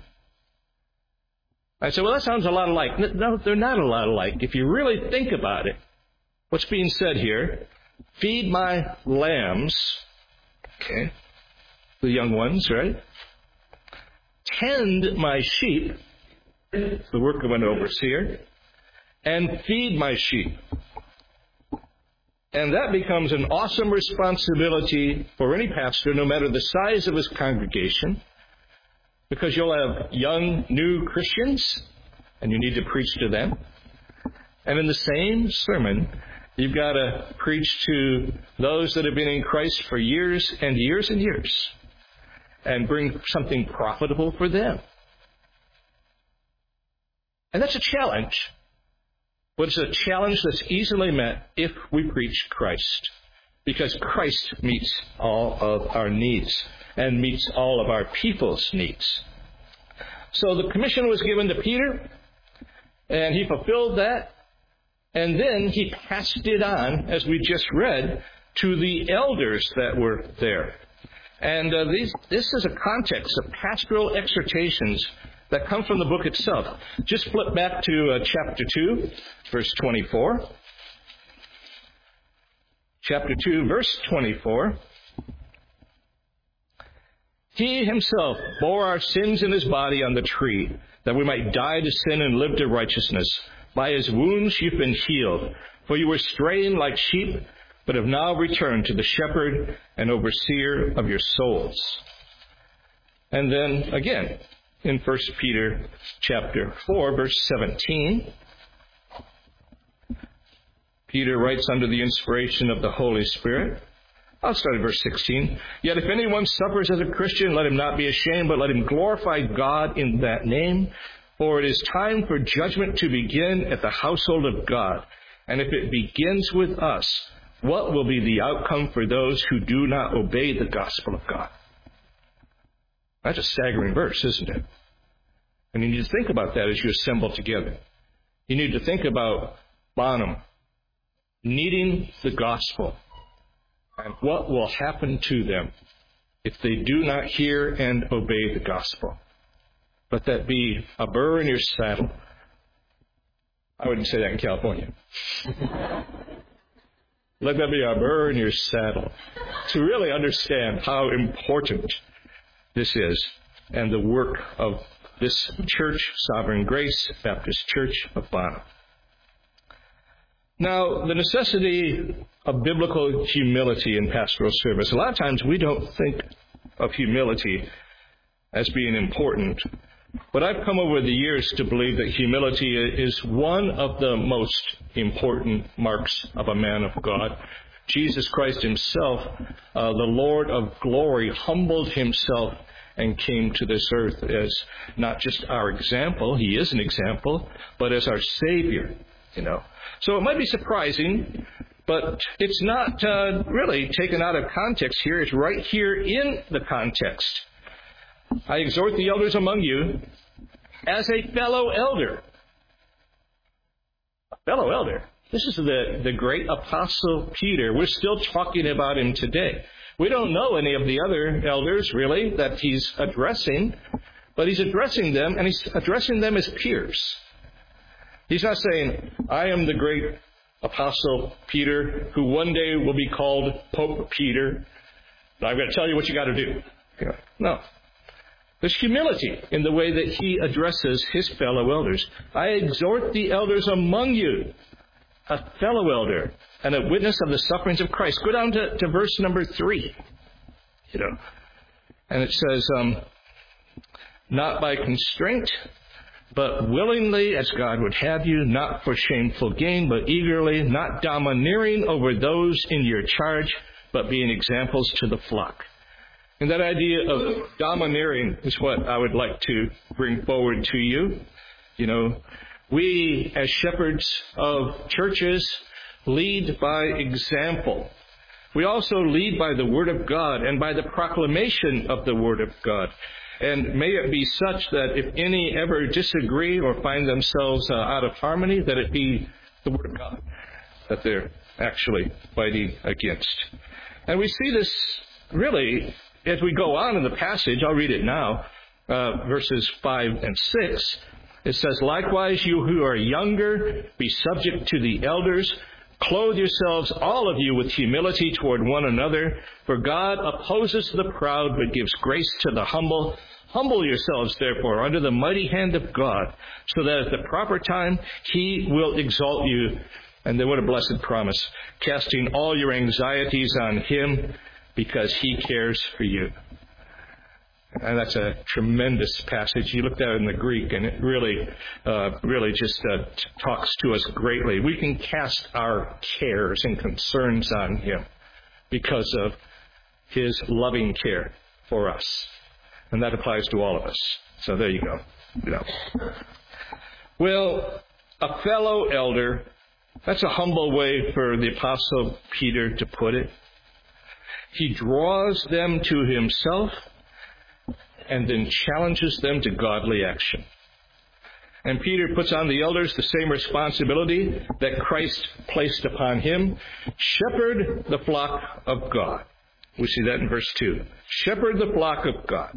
Speaker 7: I said, well, that sounds a lot alike. No, they're not a lot alike. If you really think about it, what's being said here, feed my lambs, okay, the young ones, right? Tend my sheep, the work of an overseer, and feed my sheep. And that becomes an awesome responsibility for any pastor, no matter the size of his congregation, because you'll have young, new Christians, and you need to preach to them. And in the same sermon, you've got to preach to those that have been in Christ for years and years and years, and bring something profitable for them. And that's a challenge. But it's a challenge that's easily met if we preach Christ, because Christ meets all of our needs and meets all of our people's needs. So the commission was given to Peter, and he fulfilled that. And then he passed it on, as we just read, to the elders that were there. And this is a context of pastoral exhortations that come from the book itself. Just flip back to chapter 2, verse 24. Chapter 2, verse 24. He himself bore our sins in his body on the tree, that we might die to sin and live to righteousness. By his wounds you've been healed. For you were straying like sheep, but have now returned to the shepherd and overseer of your souls. And then again, in 1 Peter chapter 4, verse 17, Peter writes under the inspiration of the Holy Spirit. I'll start at verse 16. Yet if anyone suffers as a Christian, let him not be ashamed, but let him glorify God in that name. For it is time for judgment to begin at the household of God. And if it begins with us, what will be the outcome for those who do not obey the gospel of God? That's a staggering verse, isn't it? And you need to think about that as you assemble together. You need to think about Bonham needing the gospel and what will happen to them if they do not hear and obey the gospel. Let that be a burr in your saddle. I wouldn't say that in California. Let that be a burr in your saddle to really understand how important this is and the work of this church, Sovereign Grace Baptist Church of Bonham. Now, the necessity of biblical humility in pastoral service. A lot of times we don't think of humility as being important. But I've come over the years to believe that humility is one of the most important marks of a man of God. Jesus Christ himself, the Lord of glory, humbled himself and came to this earth as not just our example, he is an example, but as our Savior, So it might be surprising, but it's not really taken out of context here. It's right here in the context. I exhort the elders among you as a fellow elder. A fellow elder. This is the great Apostle Peter. We're still talking about him today. We don't know any of the other elders, really, that he's addressing, but he's addressing them, and he's addressing them as peers. He's not saying, I am the great Apostle Peter, who one day will be called Pope Peter, and I'm going to tell you what you got to do. No. There's humility in the way that he addresses his fellow elders. I exhort the elders among you, a fellow elder, and a witness of the sufferings of Christ. Go down to verse number 3. And it says, not by constraint, but willingly as God would have you, not for shameful gain, but eagerly, not domineering over those in your charge, but being examples to the flock. And that idea of domineering is what I would like to bring forward to you. We as shepherds of churches lead by example. We also lead by the Word of God and by the proclamation of the Word of God. And may it be such that if any ever disagree or find themselves out of harmony, that it be the Word of God that they're actually fighting against. And we see this really as we go on in the passage. I'll read it now, verses 5 and 6. It says, likewise, you who are younger, be subject to the elders. Clothe yourselves, all of you, with humility toward one another. For God opposes the proud, but gives grace to the humble. Humble yourselves, therefore, under the mighty hand of God, so that at the proper time he will exalt you. And then what a blessed promise. Casting all your anxieties on him, because he cares for you. And that's a tremendous passage. You look at it in the Greek, and it really just talks to us greatly. We can cast our cares and concerns on him because of his loving care for us. And that applies to all of us. So there you go. Well, a fellow elder, that's a humble way for the Apostle Peter to put it. He draws them to himself and then challenges them to godly action. And Peter puts on the elders the same responsibility that Christ placed upon him. Shepherd the flock of God. We see that in verse 2. Shepherd the flock of God.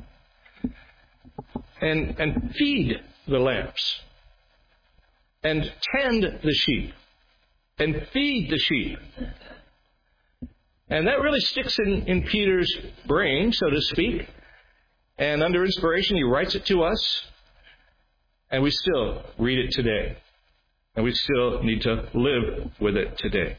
Speaker 7: And feed the lambs. And tend the sheep. And feed the sheep. And that really sticks in Peter's brain, so to speak. And under inspiration, he writes it to us. And we still read it today. And we still need to live with it today.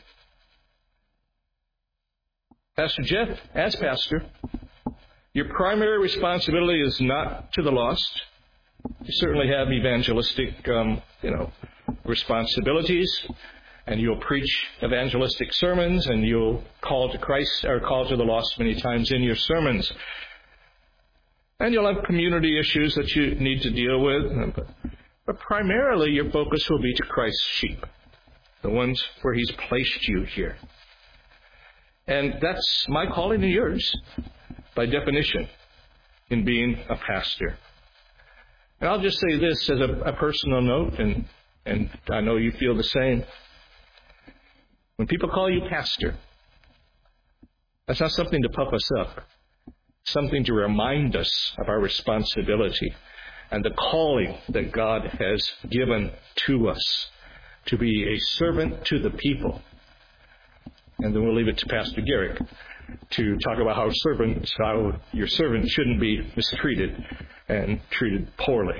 Speaker 7: Pastor Jeff, as pastor, your primary responsibility is not to the lost. You certainly have evangelistic, responsibilities. And you'll preach evangelistic sermons, and you'll call to Christ or call to the lost many times in your sermons. And you'll have community issues that you need to deal with. But primarily your focus will be to Christ's sheep, the ones where He's placed you here. And that's my calling and yours, by definition, in being a pastor. And I'll just say this as a personal note, and I know you feel the same. When people call you pastor, that's not something to puff us up. It's something to remind us of our responsibility and the calling that God has given to us to be a servant to the people. And then we'll leave it to Pastor Garrick to talk about how your servant shouldn't be mistreated and treated poorly.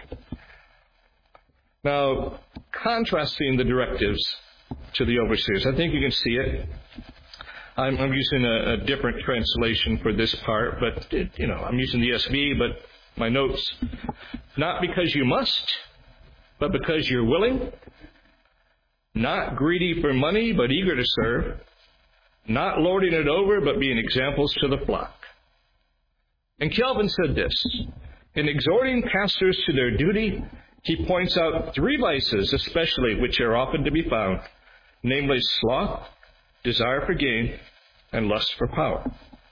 Speaker 7: Now, contrasting the directives to the overseers, I think you can see it. I'm using a different translation for this part, but I'm using the ESV, but my notes. Not because you must, but because you're willing. Not greedy for money, but eager to serve. Not lording it over, but being examples to the flock. And Calvin said this: in exhorting pastors to their duty, he points out 3 vices especially which are often to be found, namely sloth, desire for gain, and lust for power.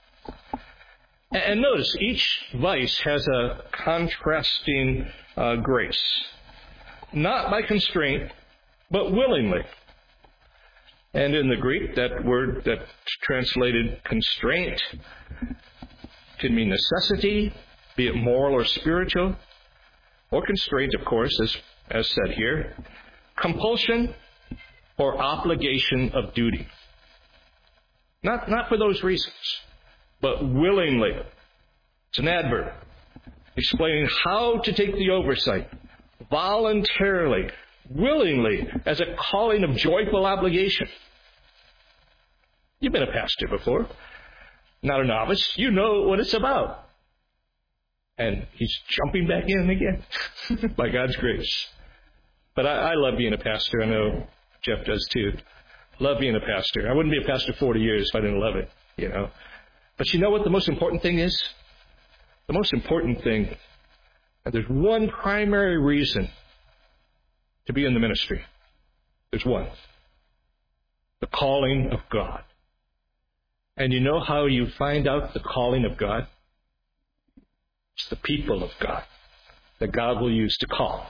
Speaker 7: And notice, each vice has a contrasting grace. Not by constraint, but willingly. And in the Greek, that word that's translated constraint can mean necessity, be it moral or spiritual, or constraint, of course, as said here, compulsion or obligation of duty. Not for those reasons, but willingly. It's an adverb explaining how to take the oversight, voluntarily, willingly, as a calling of joyful obligation. You've been a pastor before, not a novice. You know what it's about. And he's jumping back in again by God's grace. But I love being a pastor. I know Jeff does too. Love being a pastor. I wouldn't be a pastor 40 years if I didn't love it, But you know what the most important thing is? The most important thing, and there's one primary reason to be in the ministry. There's one. The calling of God. And you know how you find out the calling of God? It's the people of God that God will use to call.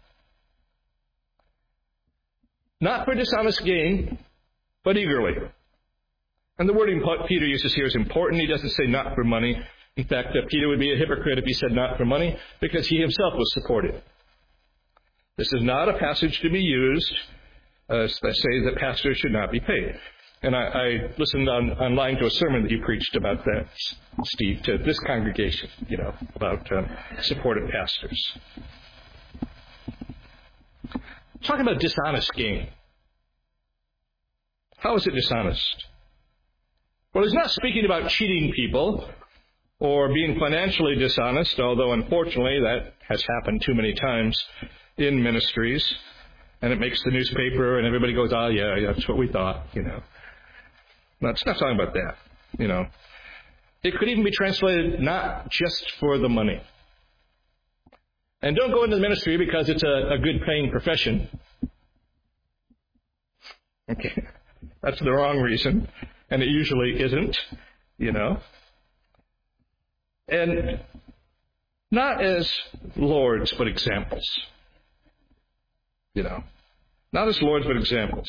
Speaker 7: Not for dishonest gain, but eagerly. And the wording Peter uses here is important. He doesn't say not for money. In fact, Peter would be a hypocrite if he said not for money, because he himself was supported. This is not a passage to be used as they say that pastors should not be paid. And I listened online to a sermon that you preached about that, Steve, to this congregation, about supported pastors. Talking about dishonest gain. How is it dishonest? Well, he's not speaking about cheating people or being financially dishonest, although unfortunately that has happened too many times in ministries, and it makes the newspaper and everybody goes, oh yeah, that's what we thought, No, it's not talking about that, It could even be translated not just for the money. And don't go into the ministry because it's a good paying profession. Okay. That's the wrong reason. And it usually isn't, And not as lords, but examples. Not as lords, but examples.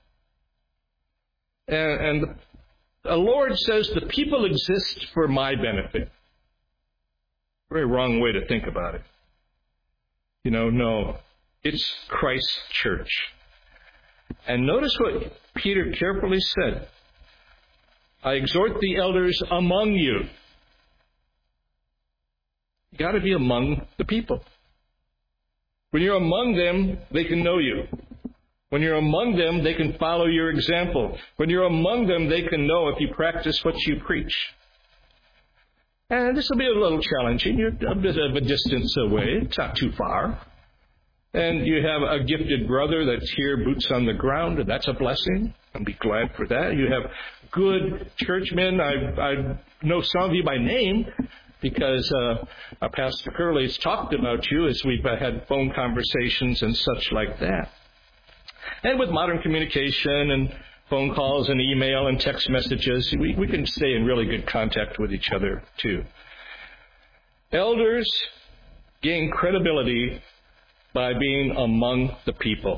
Speaker 7: And the Lord says the people exist for my benefit. Very wrong way to think about it. No. It's Christ's church. And notice what Peter carefully said. I exhort the elders among you. You got to be among the people. When you're among them, they can know you. When you're among them, they can follow your example. When you're among them, they can know if you practice what you preach. And this will be a little challenging. You're a bit of a distance away. It's not too far. And you have a gifted brother that's here, boots on the ground, and that's a blessing. I'll be glad for that. You have good churchmen. I know some of you by name because Pastor Curley's talked about you as we've had phone conversations and such like that. And with modern communication and phone calls and email and text messages, we can stay in really good contact with each other too. Elders gain credibility by being among the people.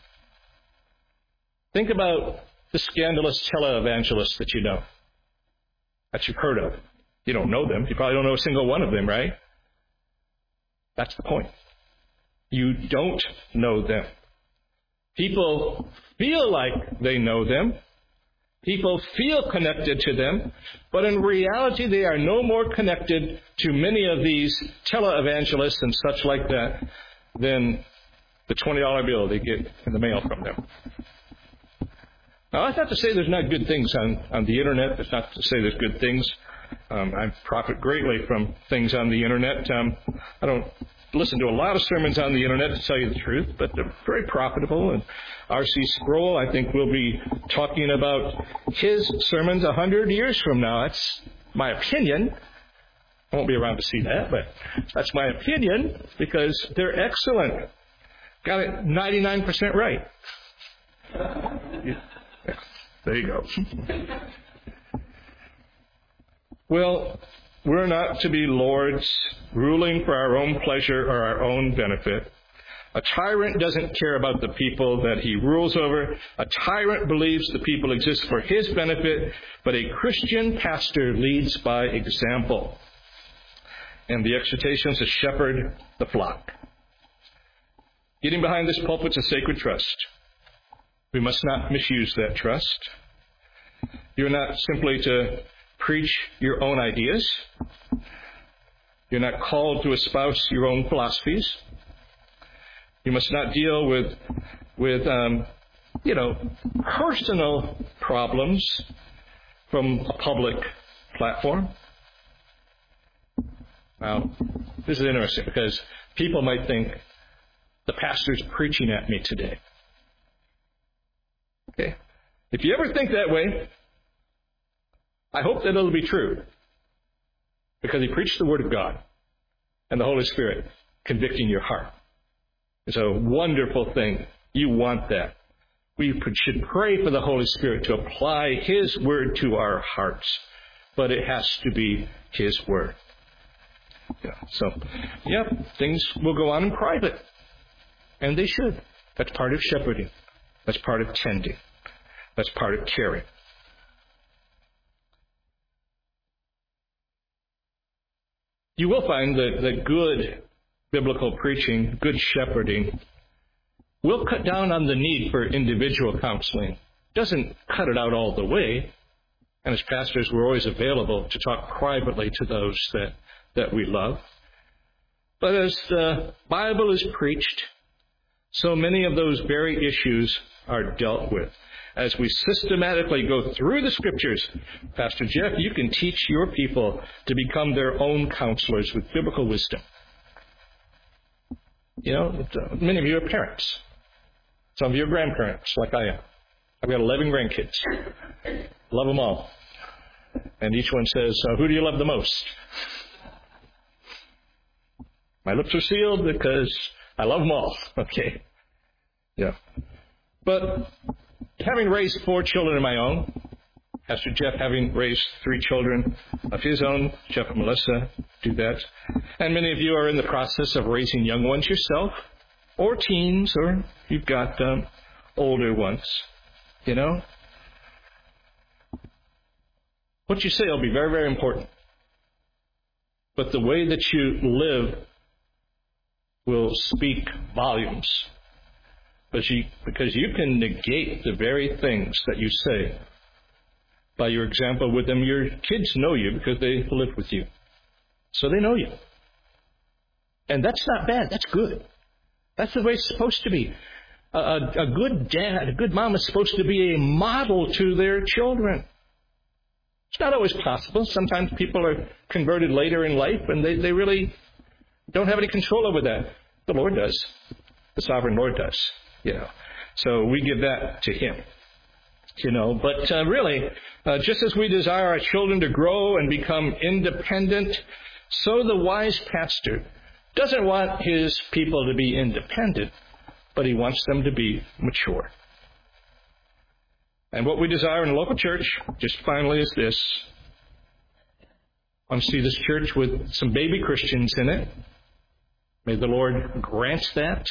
Speaker 7: Think about the scandalous televangelists that you know, that you've heard of. You don't know them. You probably don't know a single one of them, right? That's the point. You don't know them. People feel like they know them. People feel connected to them. But in reality, they are no more connected to many of these televangelists and such like that than the $20 bill they get in the mail from them. Now, that's not to say there's not good things on the Internet. That's not to say there's good things. I profit greatly from things on the Internet. I don't listen to a lot of sermons on the Internet, to tell you the truth, but they're very profitable. And R.C. Sproul, I think, will be talking about his sermons 100 years from now. That's my opinion. I won't be around to see that, but that's my opinion because they're excellent. Got it 99% right. There you go. Well, we're not to be lords, ruling for our own pleasure or our own benefit. A tyrant doesn't care about the people that he rules over. A tyrant believes the people exist for his benefit, but a Christian pastor leads by example. And the exhortation is to shepherd the flock. Getting behind this pulpit is a sacred trust. We must not misuse that trust. You're not simply to preach your own ideas. You're not called to espouse your own philosophies. You must not deal with personal problems from a public platform. Now, this is interesting because people might think the pastor's preaching at me today. Okay? If you ever think that way, I hope that it'll be true. Because he preached the Word of God and the Holy Spirit convicting your heart. It's a wonderful thing. You want that. We should pray for the Holy Spirit to apply His Word to our hearts. But it has to be His Word. Things will go on in private. And they should. That's part of shepherding. That's part of tending. That's part of caring. You will find that good biblical preaching, good shepherding, will cut down on the need for individual counseling. It doesn't cut it out all the way. And as pastors, we're always available to talk privately to those that we love. But as the Bible is preached, so many of those very issues are dealt with. As we systematically go through the Scriptures, Pastor Jeff, you can teach your people to become their own counselors with biblical wisdom. Many of you are parents. Some of you are grandparents, like I am. I've got 11 grandkids. Love them all. And each one says, who do you love the most? My lips are sealed because I love them all. Okay. Yeah. But having raised 4 children of my own, Pastor Jeff having raised 3 children of his own, Jeff and Melissa do that. And many of you are in the process of raising young ones yourself. or teens, or you've got older ones. You know? What you say will be very, very important. But the way that you live will speak volumes. Because you can negate the very things that you say by your example with them. Your kids know you because they live with you. So they know you. And that's not bad. That's good. That's the way it's supposed to be. A good dad, a good mom is supposed to be a model to their children. It's not always possible. Sometimes people are converted later in life and they really don't have any control over that. The Lord does. The sovereign Lord does. You know. So we give that to Him. You know, but really, just as we desire our children to grow and become independent, so the wise pastor doesn't want his people to be independent, but he wants them to be mature. And what we desire in a local church, just finally, is this. I want to see this church with some baby Christians in it. May the Lord grant that.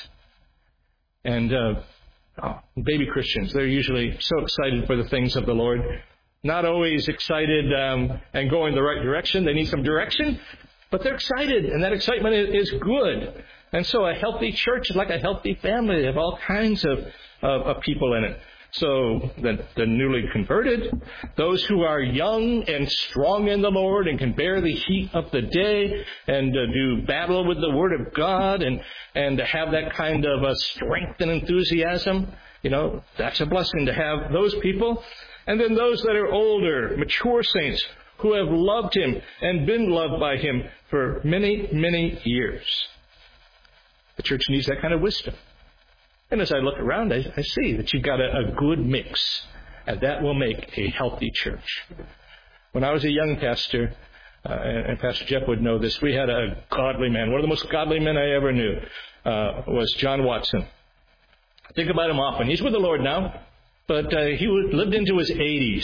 Speaker 7: And baby Christians, they're usually so excited for the things of the Lord. Not always excited and going the right direction. They need some direction, but they're excited, and that excitement is good. And so a healthy church is like a healthy family. They have all kinds of people in it. So the newly converted, those who are young and strong in the Lord and can bear the heat of the day and do battle with the Word of God and to have that kind of strength and enthusiasm, you know, that's a blessing to have those people. And then those that are older, mature saints who have loved Him and been loved by Him for many, many years. The church needs that kind of wisdom. And as I look around, I see that you've got a good mix, and that will make a healthy church. When I was a young pastor, and Pastor Jeff would know this, we had a godly man. One of the most godly men I ever knew was John Watson. I think about him often. He's with the Lord now, but he lived into his 80s.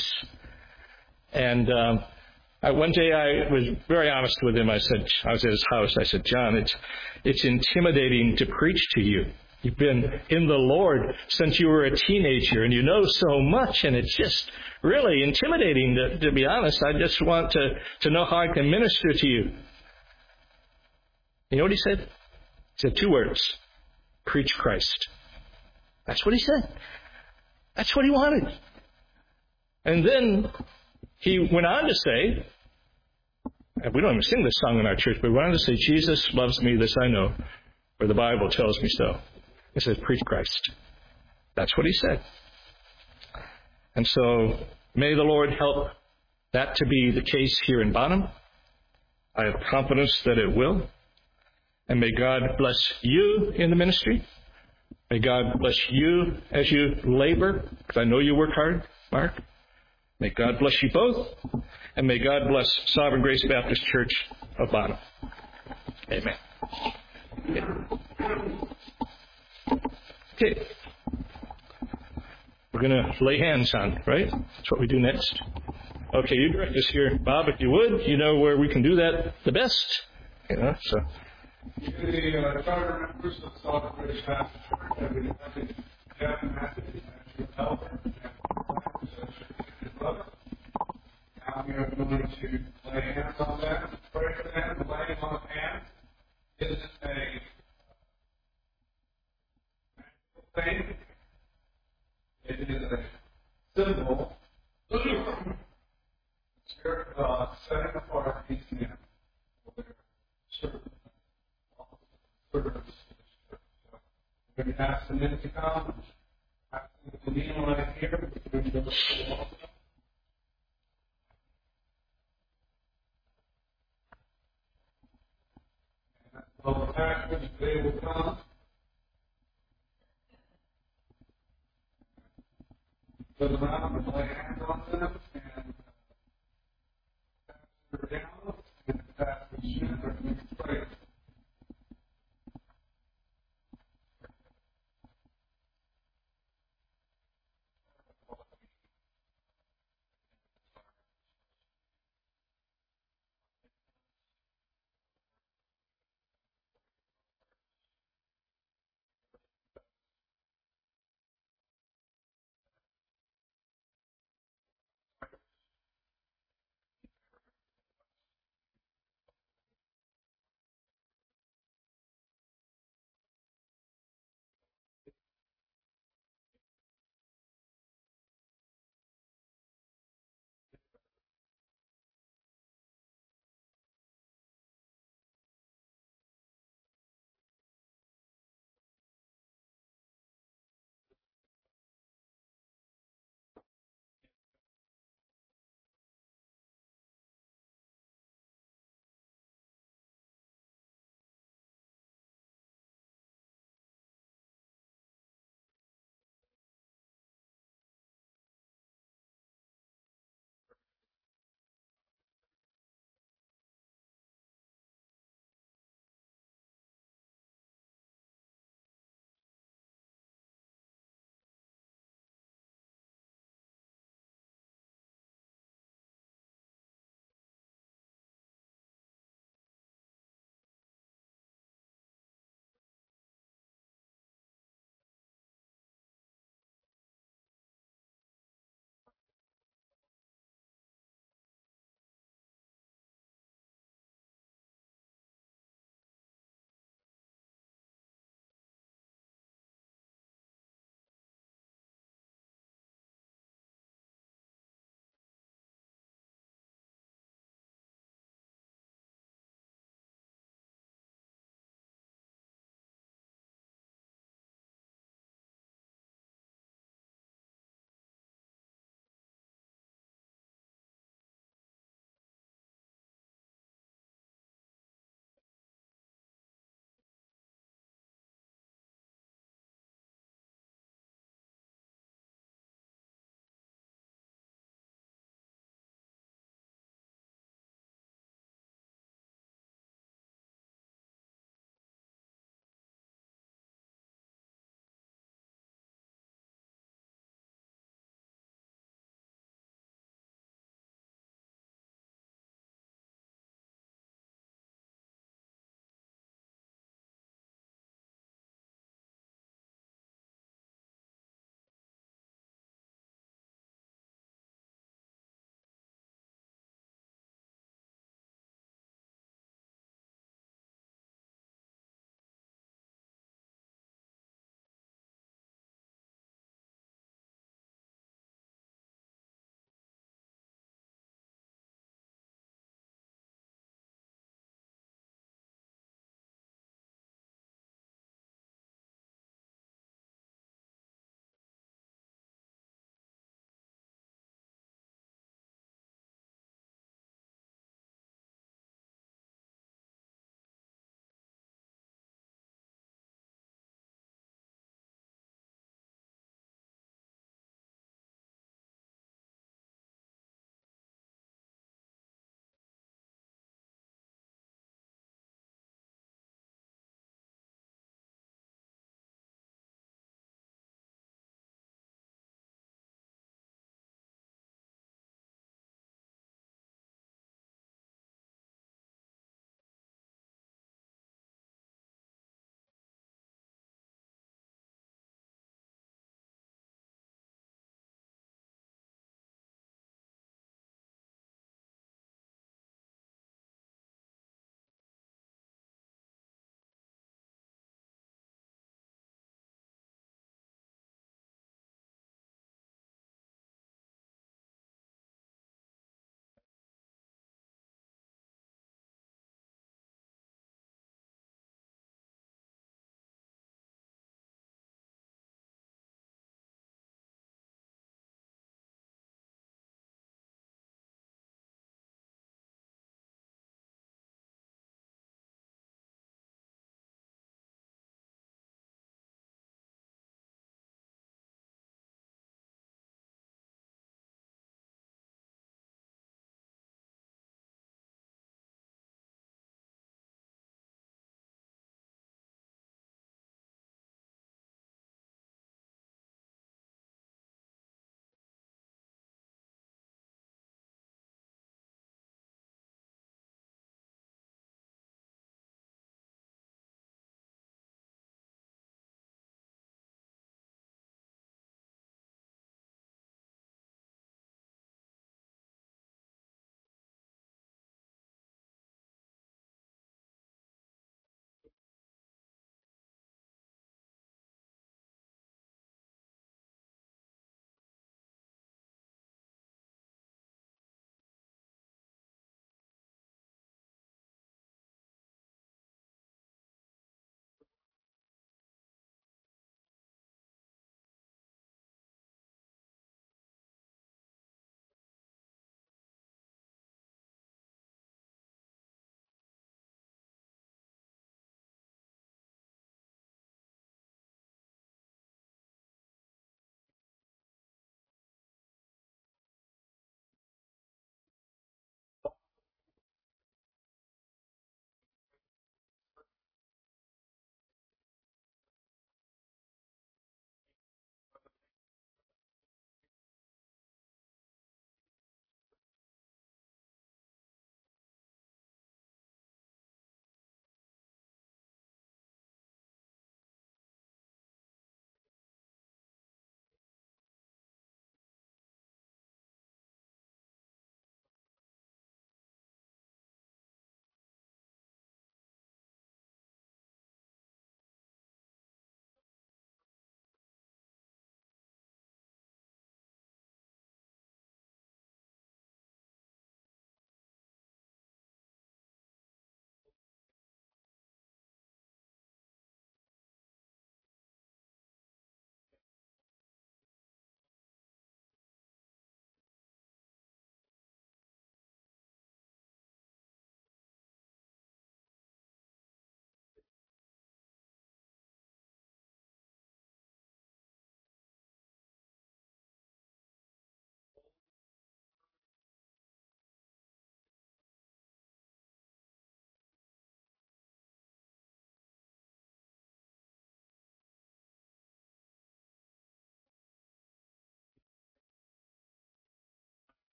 Speaker 7: And one day I was very honest with him. I said, I was at his house. I said, John, it's intimidating to preach to you. You've been in the Lord since you were a teenager, and you know so much, and it's just really intimidating, to be honest. I just want to know how I can minister to you. You know what he said? He said 2 words: preach Christ. That's what he said. That's what he wanted. And then he went on to say, we don't even sing this song in our church, but he went on to say, Jesus loves me, this I know, for the Bible tells me so. He says, preach Christ. That's what he said. And so may the Lord help that to be the case here in Bonham. I have confidence that it will. And may God bless you in the ministry. May God bless you as you labor, because I know you work hard, Mark. May God bless you both. And may God bless Sovereign Grace Baptist Church of Bonham. Amen. Okay. We're going to lay hands on, right? That's what we do next. Okay, you direct us here, Bob, if you would. You know where we can do that the best. You know, so.
Speaker 8: The charter members of Sovereign Grace Baptist Church have been elected Jeff Matthews as your elder and brother. Now we are going to lay hands on them. Pray for them. The laying on of hands isn't a thing. It is a symbol. Spirit of God setting apart these men for their service. We're going to ask the men to come. Ask them to kneel right here. We're going to go to the altar. And all the pastors, they will come. Go around and lay hands on them and pastor down and pastor Smith are going to pray.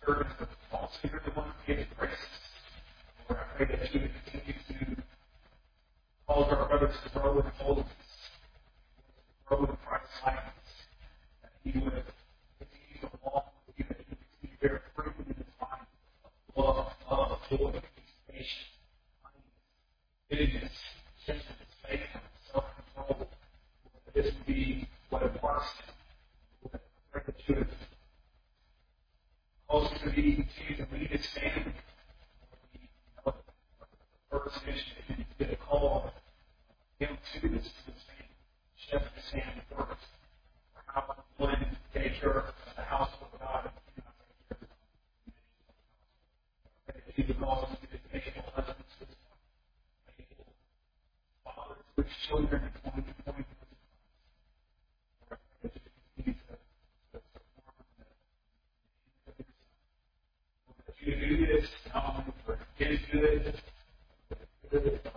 Speaker 3: servants of Paul. So you're the one who gives grace. Lord, I pray that you would continue to cause our brothers to grow in holiness, grow in Christ's likeness, that he would continue to walk with you, that he would continue to bear fruit in his life of love, joy, peace, patience, kindness, goodness, gentleness, faithfulness, self-control. That this would be what imparts him. I pray that you would cause him to continue to lead his family. The purpose and mission that you did call him to this thing, shepherd his family first. How one take care of the household of God and not take care of the that he would cause him to be faithful husbands to his wife, faithful fathers to his children, and pointing to his wife. That you continue to support that you do this not only for his good, but the good of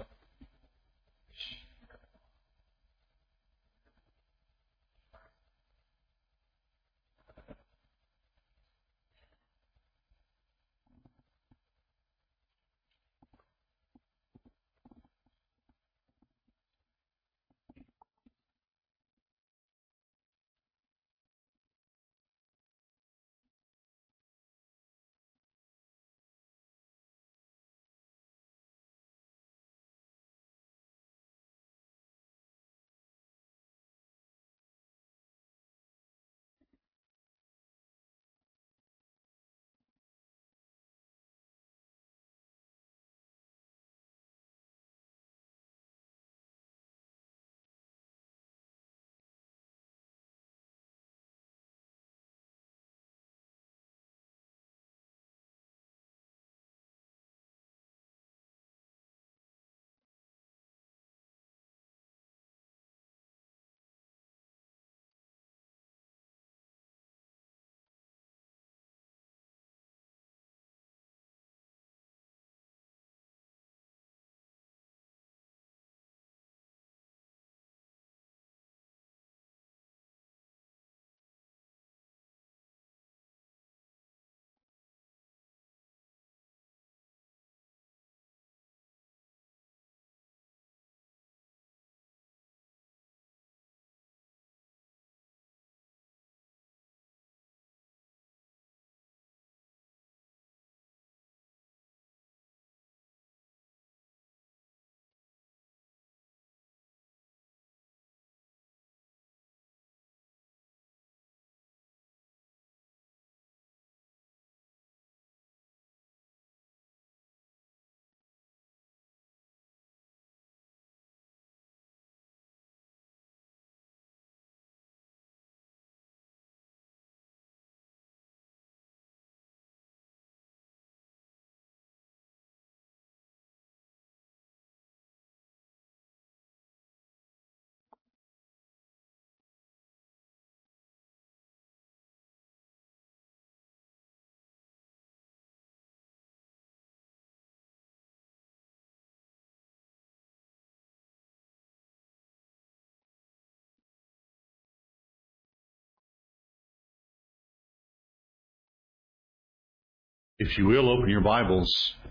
Speaker 9: If you will, open your Bibles.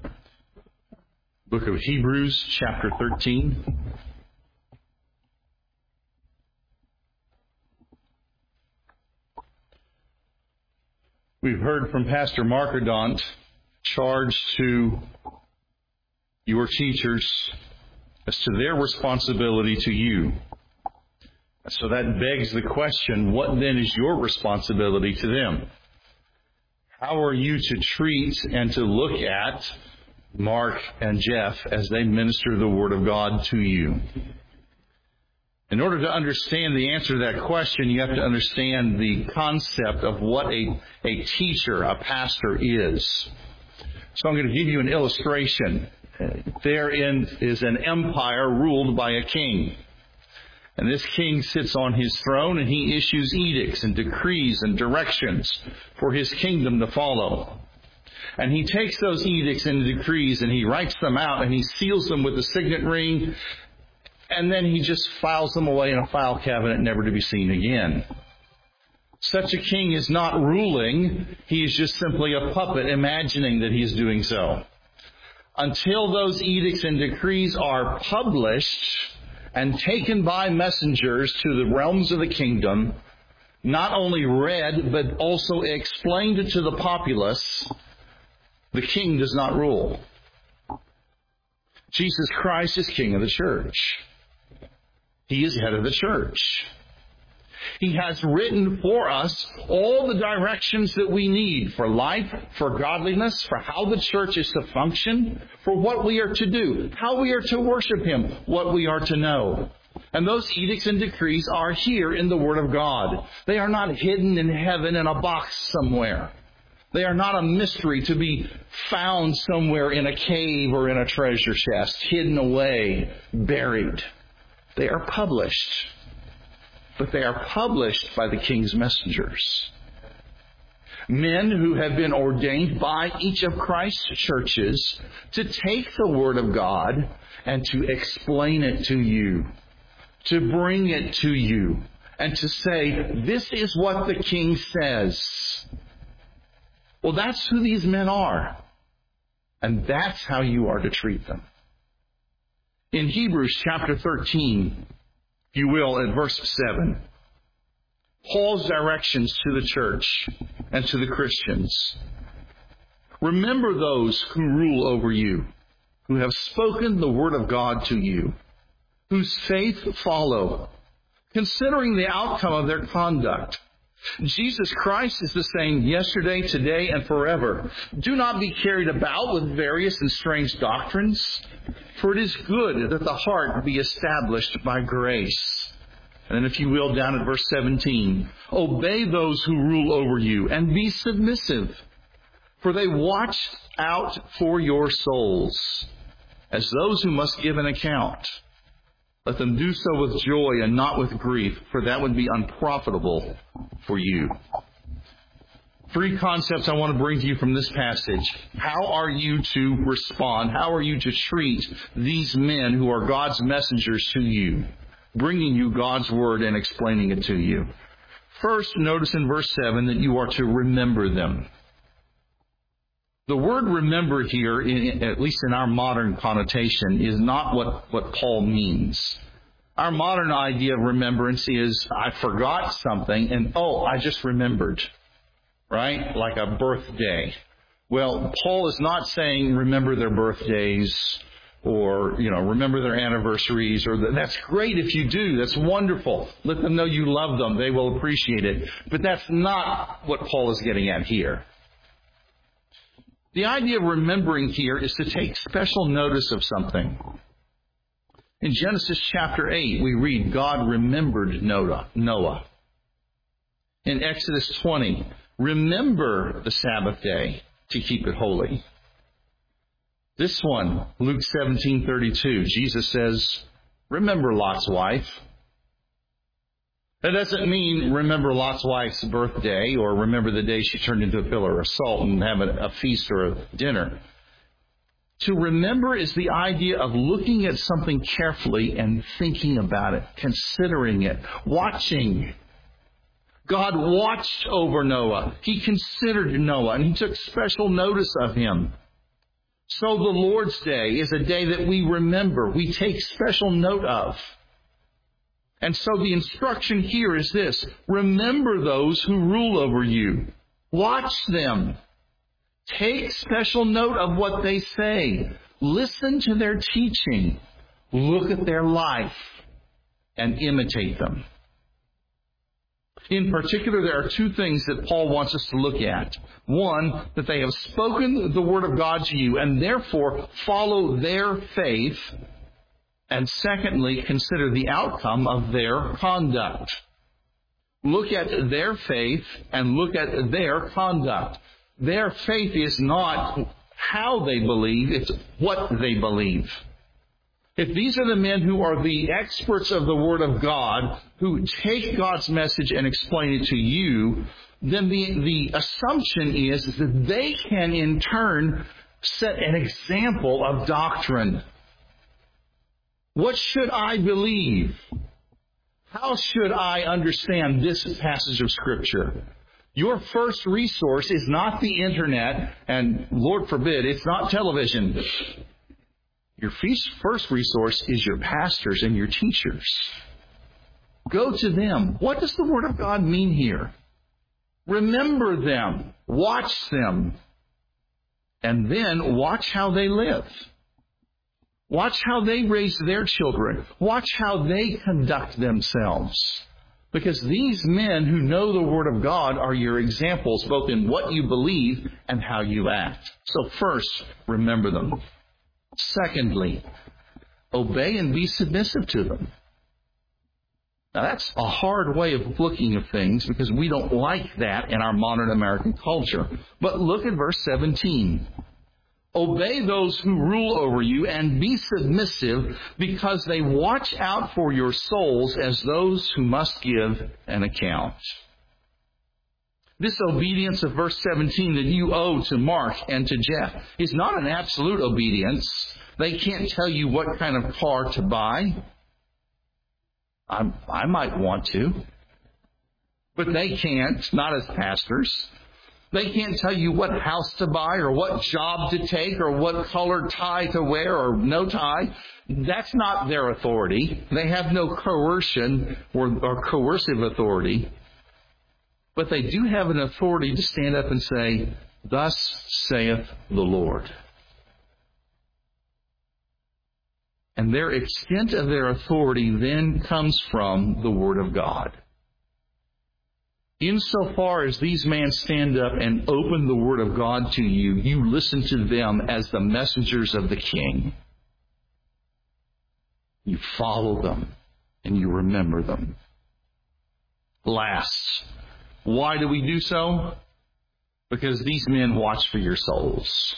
Speaker 9: Book of Hebrews, chapter 13. We've heard from Pastor Markerdont, charged to your teachers as to their responsibility to you. So that begs the question, what then is your responsibility to them? How are you to treat and to look at Mark and Jeff as they minister the Word of God to you? In order to understand the answer to that question, you have to understand the concept of what a teacher, a pastor is. So I'm going to give you an illustration. Therein is an empire ruled by a king. And this king sits on his throne and he issues edicts and decrees and directions for his kingdom to follow. And he takes those edicts and decrees and he writes them out and he seals them with a signet ring. And then he just files them away in a file cabinet, never to be seen again. Such a king is not ruling. He is just simply a puppet imagining that he is doing so. Until those edicts and decrees are published and taken by messengers to the realms of the kingdom, not only read, but also explained to the populace, the king does not rule. Jesus Christ is king of the church. He is head of the church. He has written for us all the directions that we need for life, for godliness, for how the church is to function, for what we are to do, how we are to worship Him, what we are to know. And those edicts and decrees are here in the Word of God. They are not hidden in heaven in a box somewhere. They are not a mystery to be found somewhere in a cave or in a treasure chest, hidden away, buried. They are published. But they are published by the King's messengers. Men who have been ordained by each of Christ's churches to take the Word of God and to explain it to you, to bring it to you, and to say, this is what the King says. Well, that's who these men are. And that's how you are to treat them. In Hebrews chapter 13, if you will, at verse 7, Paul's directions to the church and to the Christians. Remember those who rule over you, who have spoken the word of God to you, whose faith follow, considering the outcome of their conduct. Jesus Christ is the same yesterday, today, and forever. Do not be carried about with various and strange doctrines, for it is good that the heart be established by grace. And then if you will, down at verse 17, obey those who rule over you and be submissive, for they watch out for your souls as those who must give an account. Let them do so with joy and not with grief, for that would be unprofitable for you. 3 concepts I want to bring to you from this passage. How are you to respond? How are you to treat these men who are God's messengers to you, bringing you God's word and explaining it to you? First, notice in verse 7 that you are to remember them. The word remember here, at least in our modern connotation, is not what Paul means. Our modern idea of remembrance is, I forgot something and, I just remembered. Right? Like a birthday. Well, Paul is not saying remember their birthdays or, remember their anniversaries. That's great if you do. That's wonderful. Let them know you love them. They will appreciate it. But that's not what Paul is getting at here. The idea of remembering here is to take special notice of something. In Genesis chapter 8, we read, God remembered Noah. In Exodus 20, remember the Sabbath day to keep it holy. This one, Luke 17:32, Jesus says, remember Lot's wife. That doesn't mean remember Lot's wife's birthday or remember the day she turned into a pillar of salt and have a feast or a dinner. To remember is the idea of looking at something carefully and thinking about it, considering it, watching. God watched over Noah. He considered Noah, and He took special notice of him. So the Lord's Day is a day that we remember, we take special note of. And so the instruction here is this: remember those who rule over you. Watch them. Take special note of what they say. Listen to their teaching. Look at their life and imitate them. In particular, there are 2 things that Paul wants us to look at. One, that they have spoken the word of God to you and therefore follow their faith. And secondly, consider the outcome of their conduct. Look at their faith and look at their conduct. Their faith is not how they believe, it's what they believe. If these are the men who are the experts of the Word of God, who take God's message and explain it to you, then the assumption is that they can in turn set an example of doctrine. What should I believe? How should I understand this passage of Scripture? Your first resource is not the internet, and Lord forbid, it's not television. Your first resource is your pastors and your teachers. Go to them. What does the Word of God mean here? Remember them. Watch them. And then watch how they live. Watch how they raise their children. Watch how they conduct themselves. Because these men who know the Word of God are your examples, both in what you believe and how you act. So first, remember them. Secondly, obey and be submissive to them. Now that's a hard way of looking at things because we don't like that in our modern American culture. But look at verse 17. Obey those who rule over you and be submissive because they watch out for your souls as those who must give an account. This obedience of verse 17 that you owe to Mark and to Jeff is not an absolute obedience. They can't tell you what kind of car to buy. I might want to. But they can't, not as pastors. They can't tell you what house to buy or what job to take or what color tie to wear or no tie. That's not their authority. They have no coercion or coercive authority. But they do have an authority to stand up and say, "Thus saith the Lord." And their extent of their authority then comes from the Word of God. Insofar as these men stand up and open the Word of God to you, you listen to them as the messengers of the King. You follow them and you remember them. Last, why do we do so? Because these men watch for your souls.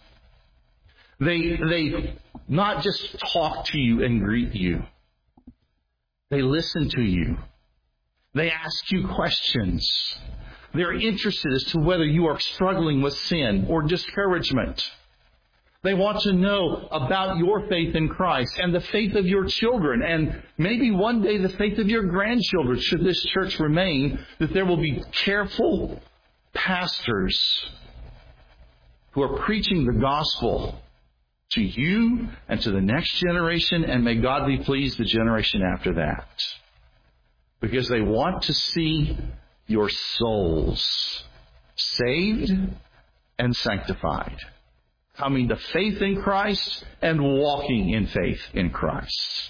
Speaker 9: They not just talk to you and greet you. They listen to you. They ask you questions. They're interested as to whether you are struggling with sin or discouragement. They want to know about your faith in Christ and the faith of your children and maybe one day the faith of your grandchildren, should this church remain, that there will be careful pastors who are preaching the gospel to you and to the next generation, and may God be pleased the generation after that. Because they want to see your souls saved and sanctified, coming to faith in Christ and walking in faith in Christ.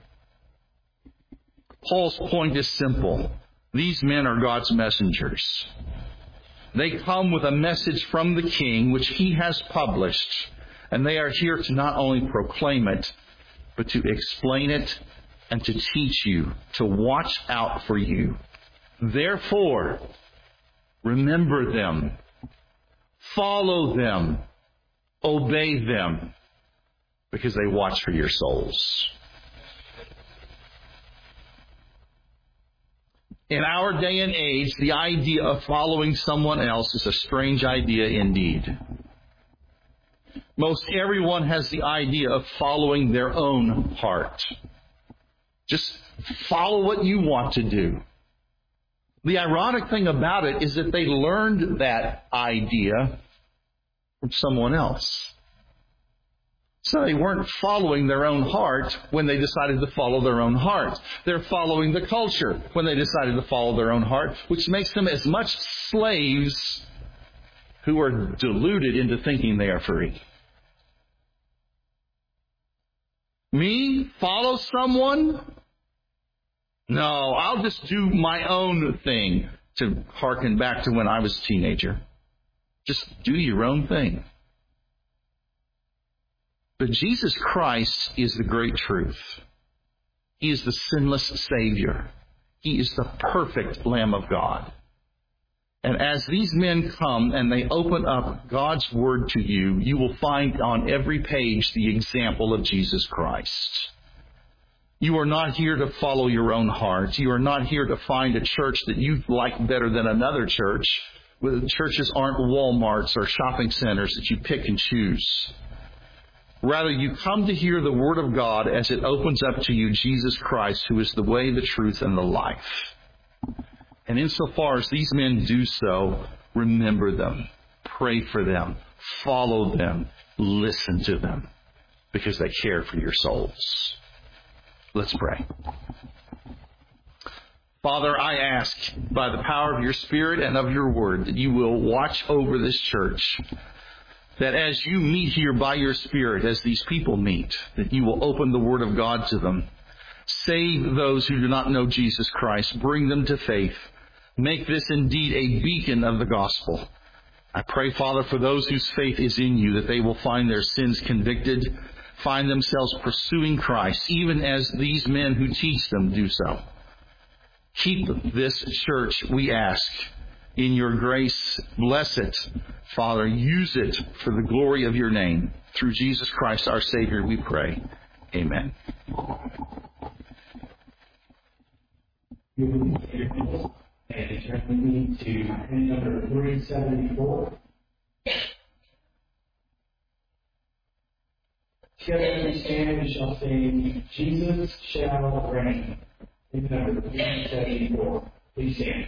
Speaker 9: Paul's point is simple. These men are God's messengers. They come with a message from the King which he has published, and they are here to not only proclaim it, but to explain it and to teach you, to watch out for you. Therefore, remember them, follow them, obey them, because they watch for your souls. In our day and age, the idea of following someone else is a strange idea indeed. Most everyone has the idea of following their own heart. Just follow what you want to do. The ironic thing about it is that they learned that idea from someone else. So they weren't following their own heart when they decided to follow their own heart. They're following the culture when they decided to follow their own heart, which makes them as much slaves who are deluded into thinking they are free. Me? Follow someone? No, I'll just do my own thing, to hearken back to when I was a teenager. Just do your own thing. But Jesus Christ is the great truth. He is the sinless Savior. He is the perfect Lamb of God. And as these men come and they open up God's Word to you, you will find on every page the example of Jesus Christ. You are not here to follow your own heart. You are not here to find a church that you like better than another church. Churches aren't Walmarts or shopping centers that you pick and choose. Rather, you come to hear the Word of God as it opens up to you Jesus Christ, who is the way, the truth, and the life. And insofar as these men do so, remember them, pray for them, follow them, listen to them, because they care for your souls. Let's pray. Father, I ask, by the power of your Spirit and of your Word, that you will watch over this church, that as you meet here by your Spirit, as these people meet, that you will open the Word of God to them. Save those who do not know Jesus Christ. Bring them to faith. Make this indeed a beacon of the gospel. I pray, Father, for those whose faith is in you, that they will find their sins convicted, find themselves pursuing Christ, even as these men who teach them do so. Keep this church, we ask, in your grace. Bless it, Father. Use it for the glory of your name. Through Jesus Christ, our Savior, we pray. Amen.
Speaker 3: And turn me to hymn number 374. Together we stand and shall sing, Jesus shall reign. Hymn number 374. Please stand.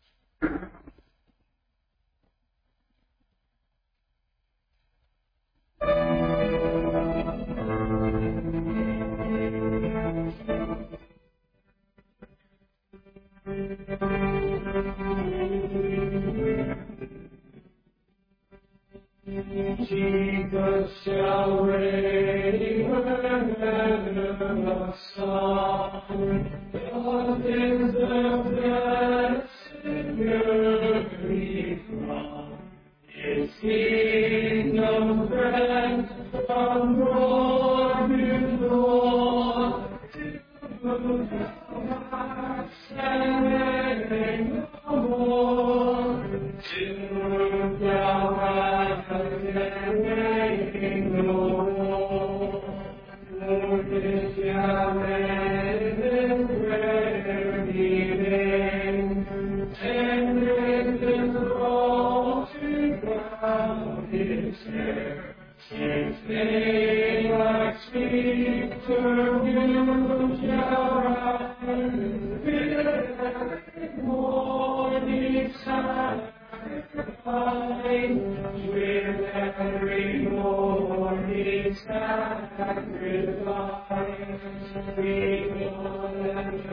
Speaker 3: Jesus shall reign when heaven of song. God is the blessed glory from His kingdom spread from Lord to Lord to and no more to thou and no more. Lord is Yahweh, His prayer be made, and His all to crown His hair. His name like sweet perfume shall rise, with morning sacrifice, with every morning sacrifice, we go and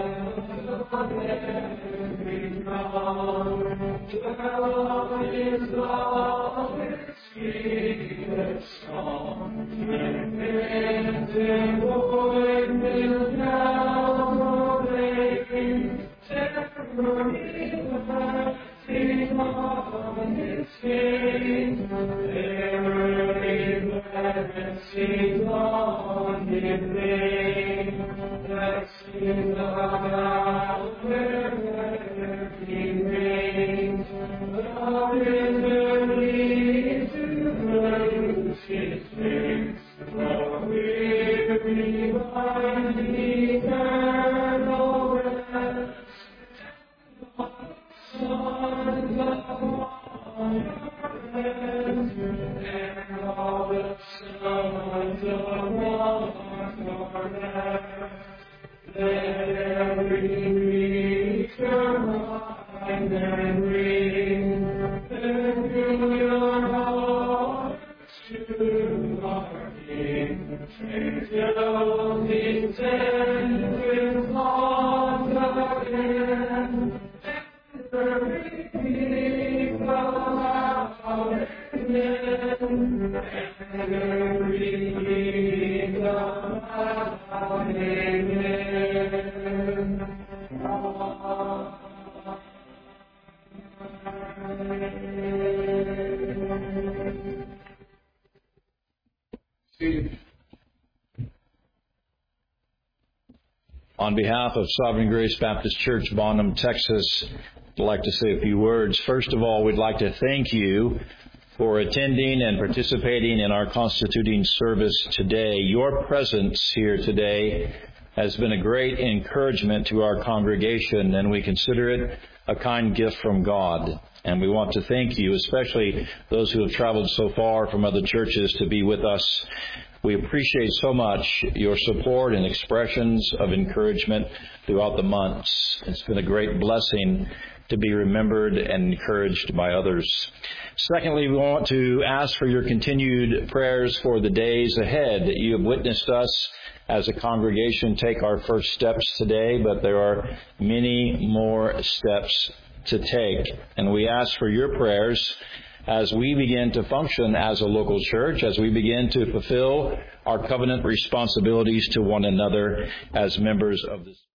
Speaker 3: every dawn, God is love, His spirit song, and the void will now proclaim, terror on His face, every blessing on His name, blessing about wherever He reigns. God is early to lose His face, for weary mind eternal rest. Sons of one and all the sons of one are left. Let every creature mind and ring, and fill your hearts to our King. Till His end with songs again.
Speaker 10: On behalf of Sovereign Grace Baptist Church, Bonham, Texas, I'd like to say a few words. First of all, we'd like to thank you for attending and participating in our constituting service today. Your presence here today has been a great encouragement to our congregation, and we consider it a kind gift from God. And we want to thank you, especially those who have traveled so far from other churches to be with us. We appreciate so much your support and expressions of encouragement throughout the months. It's been a great blessing to be remembered and encouraged by others. Secondly, we want to ask for your continued prayers for the days ahead. You have witnessed us as a congregation take our first steps today, but there are many more steps to take. And we ask for your prayers as we begin to function as a local church, as we begin to fulfill our covenant responsibilities to one another as members of this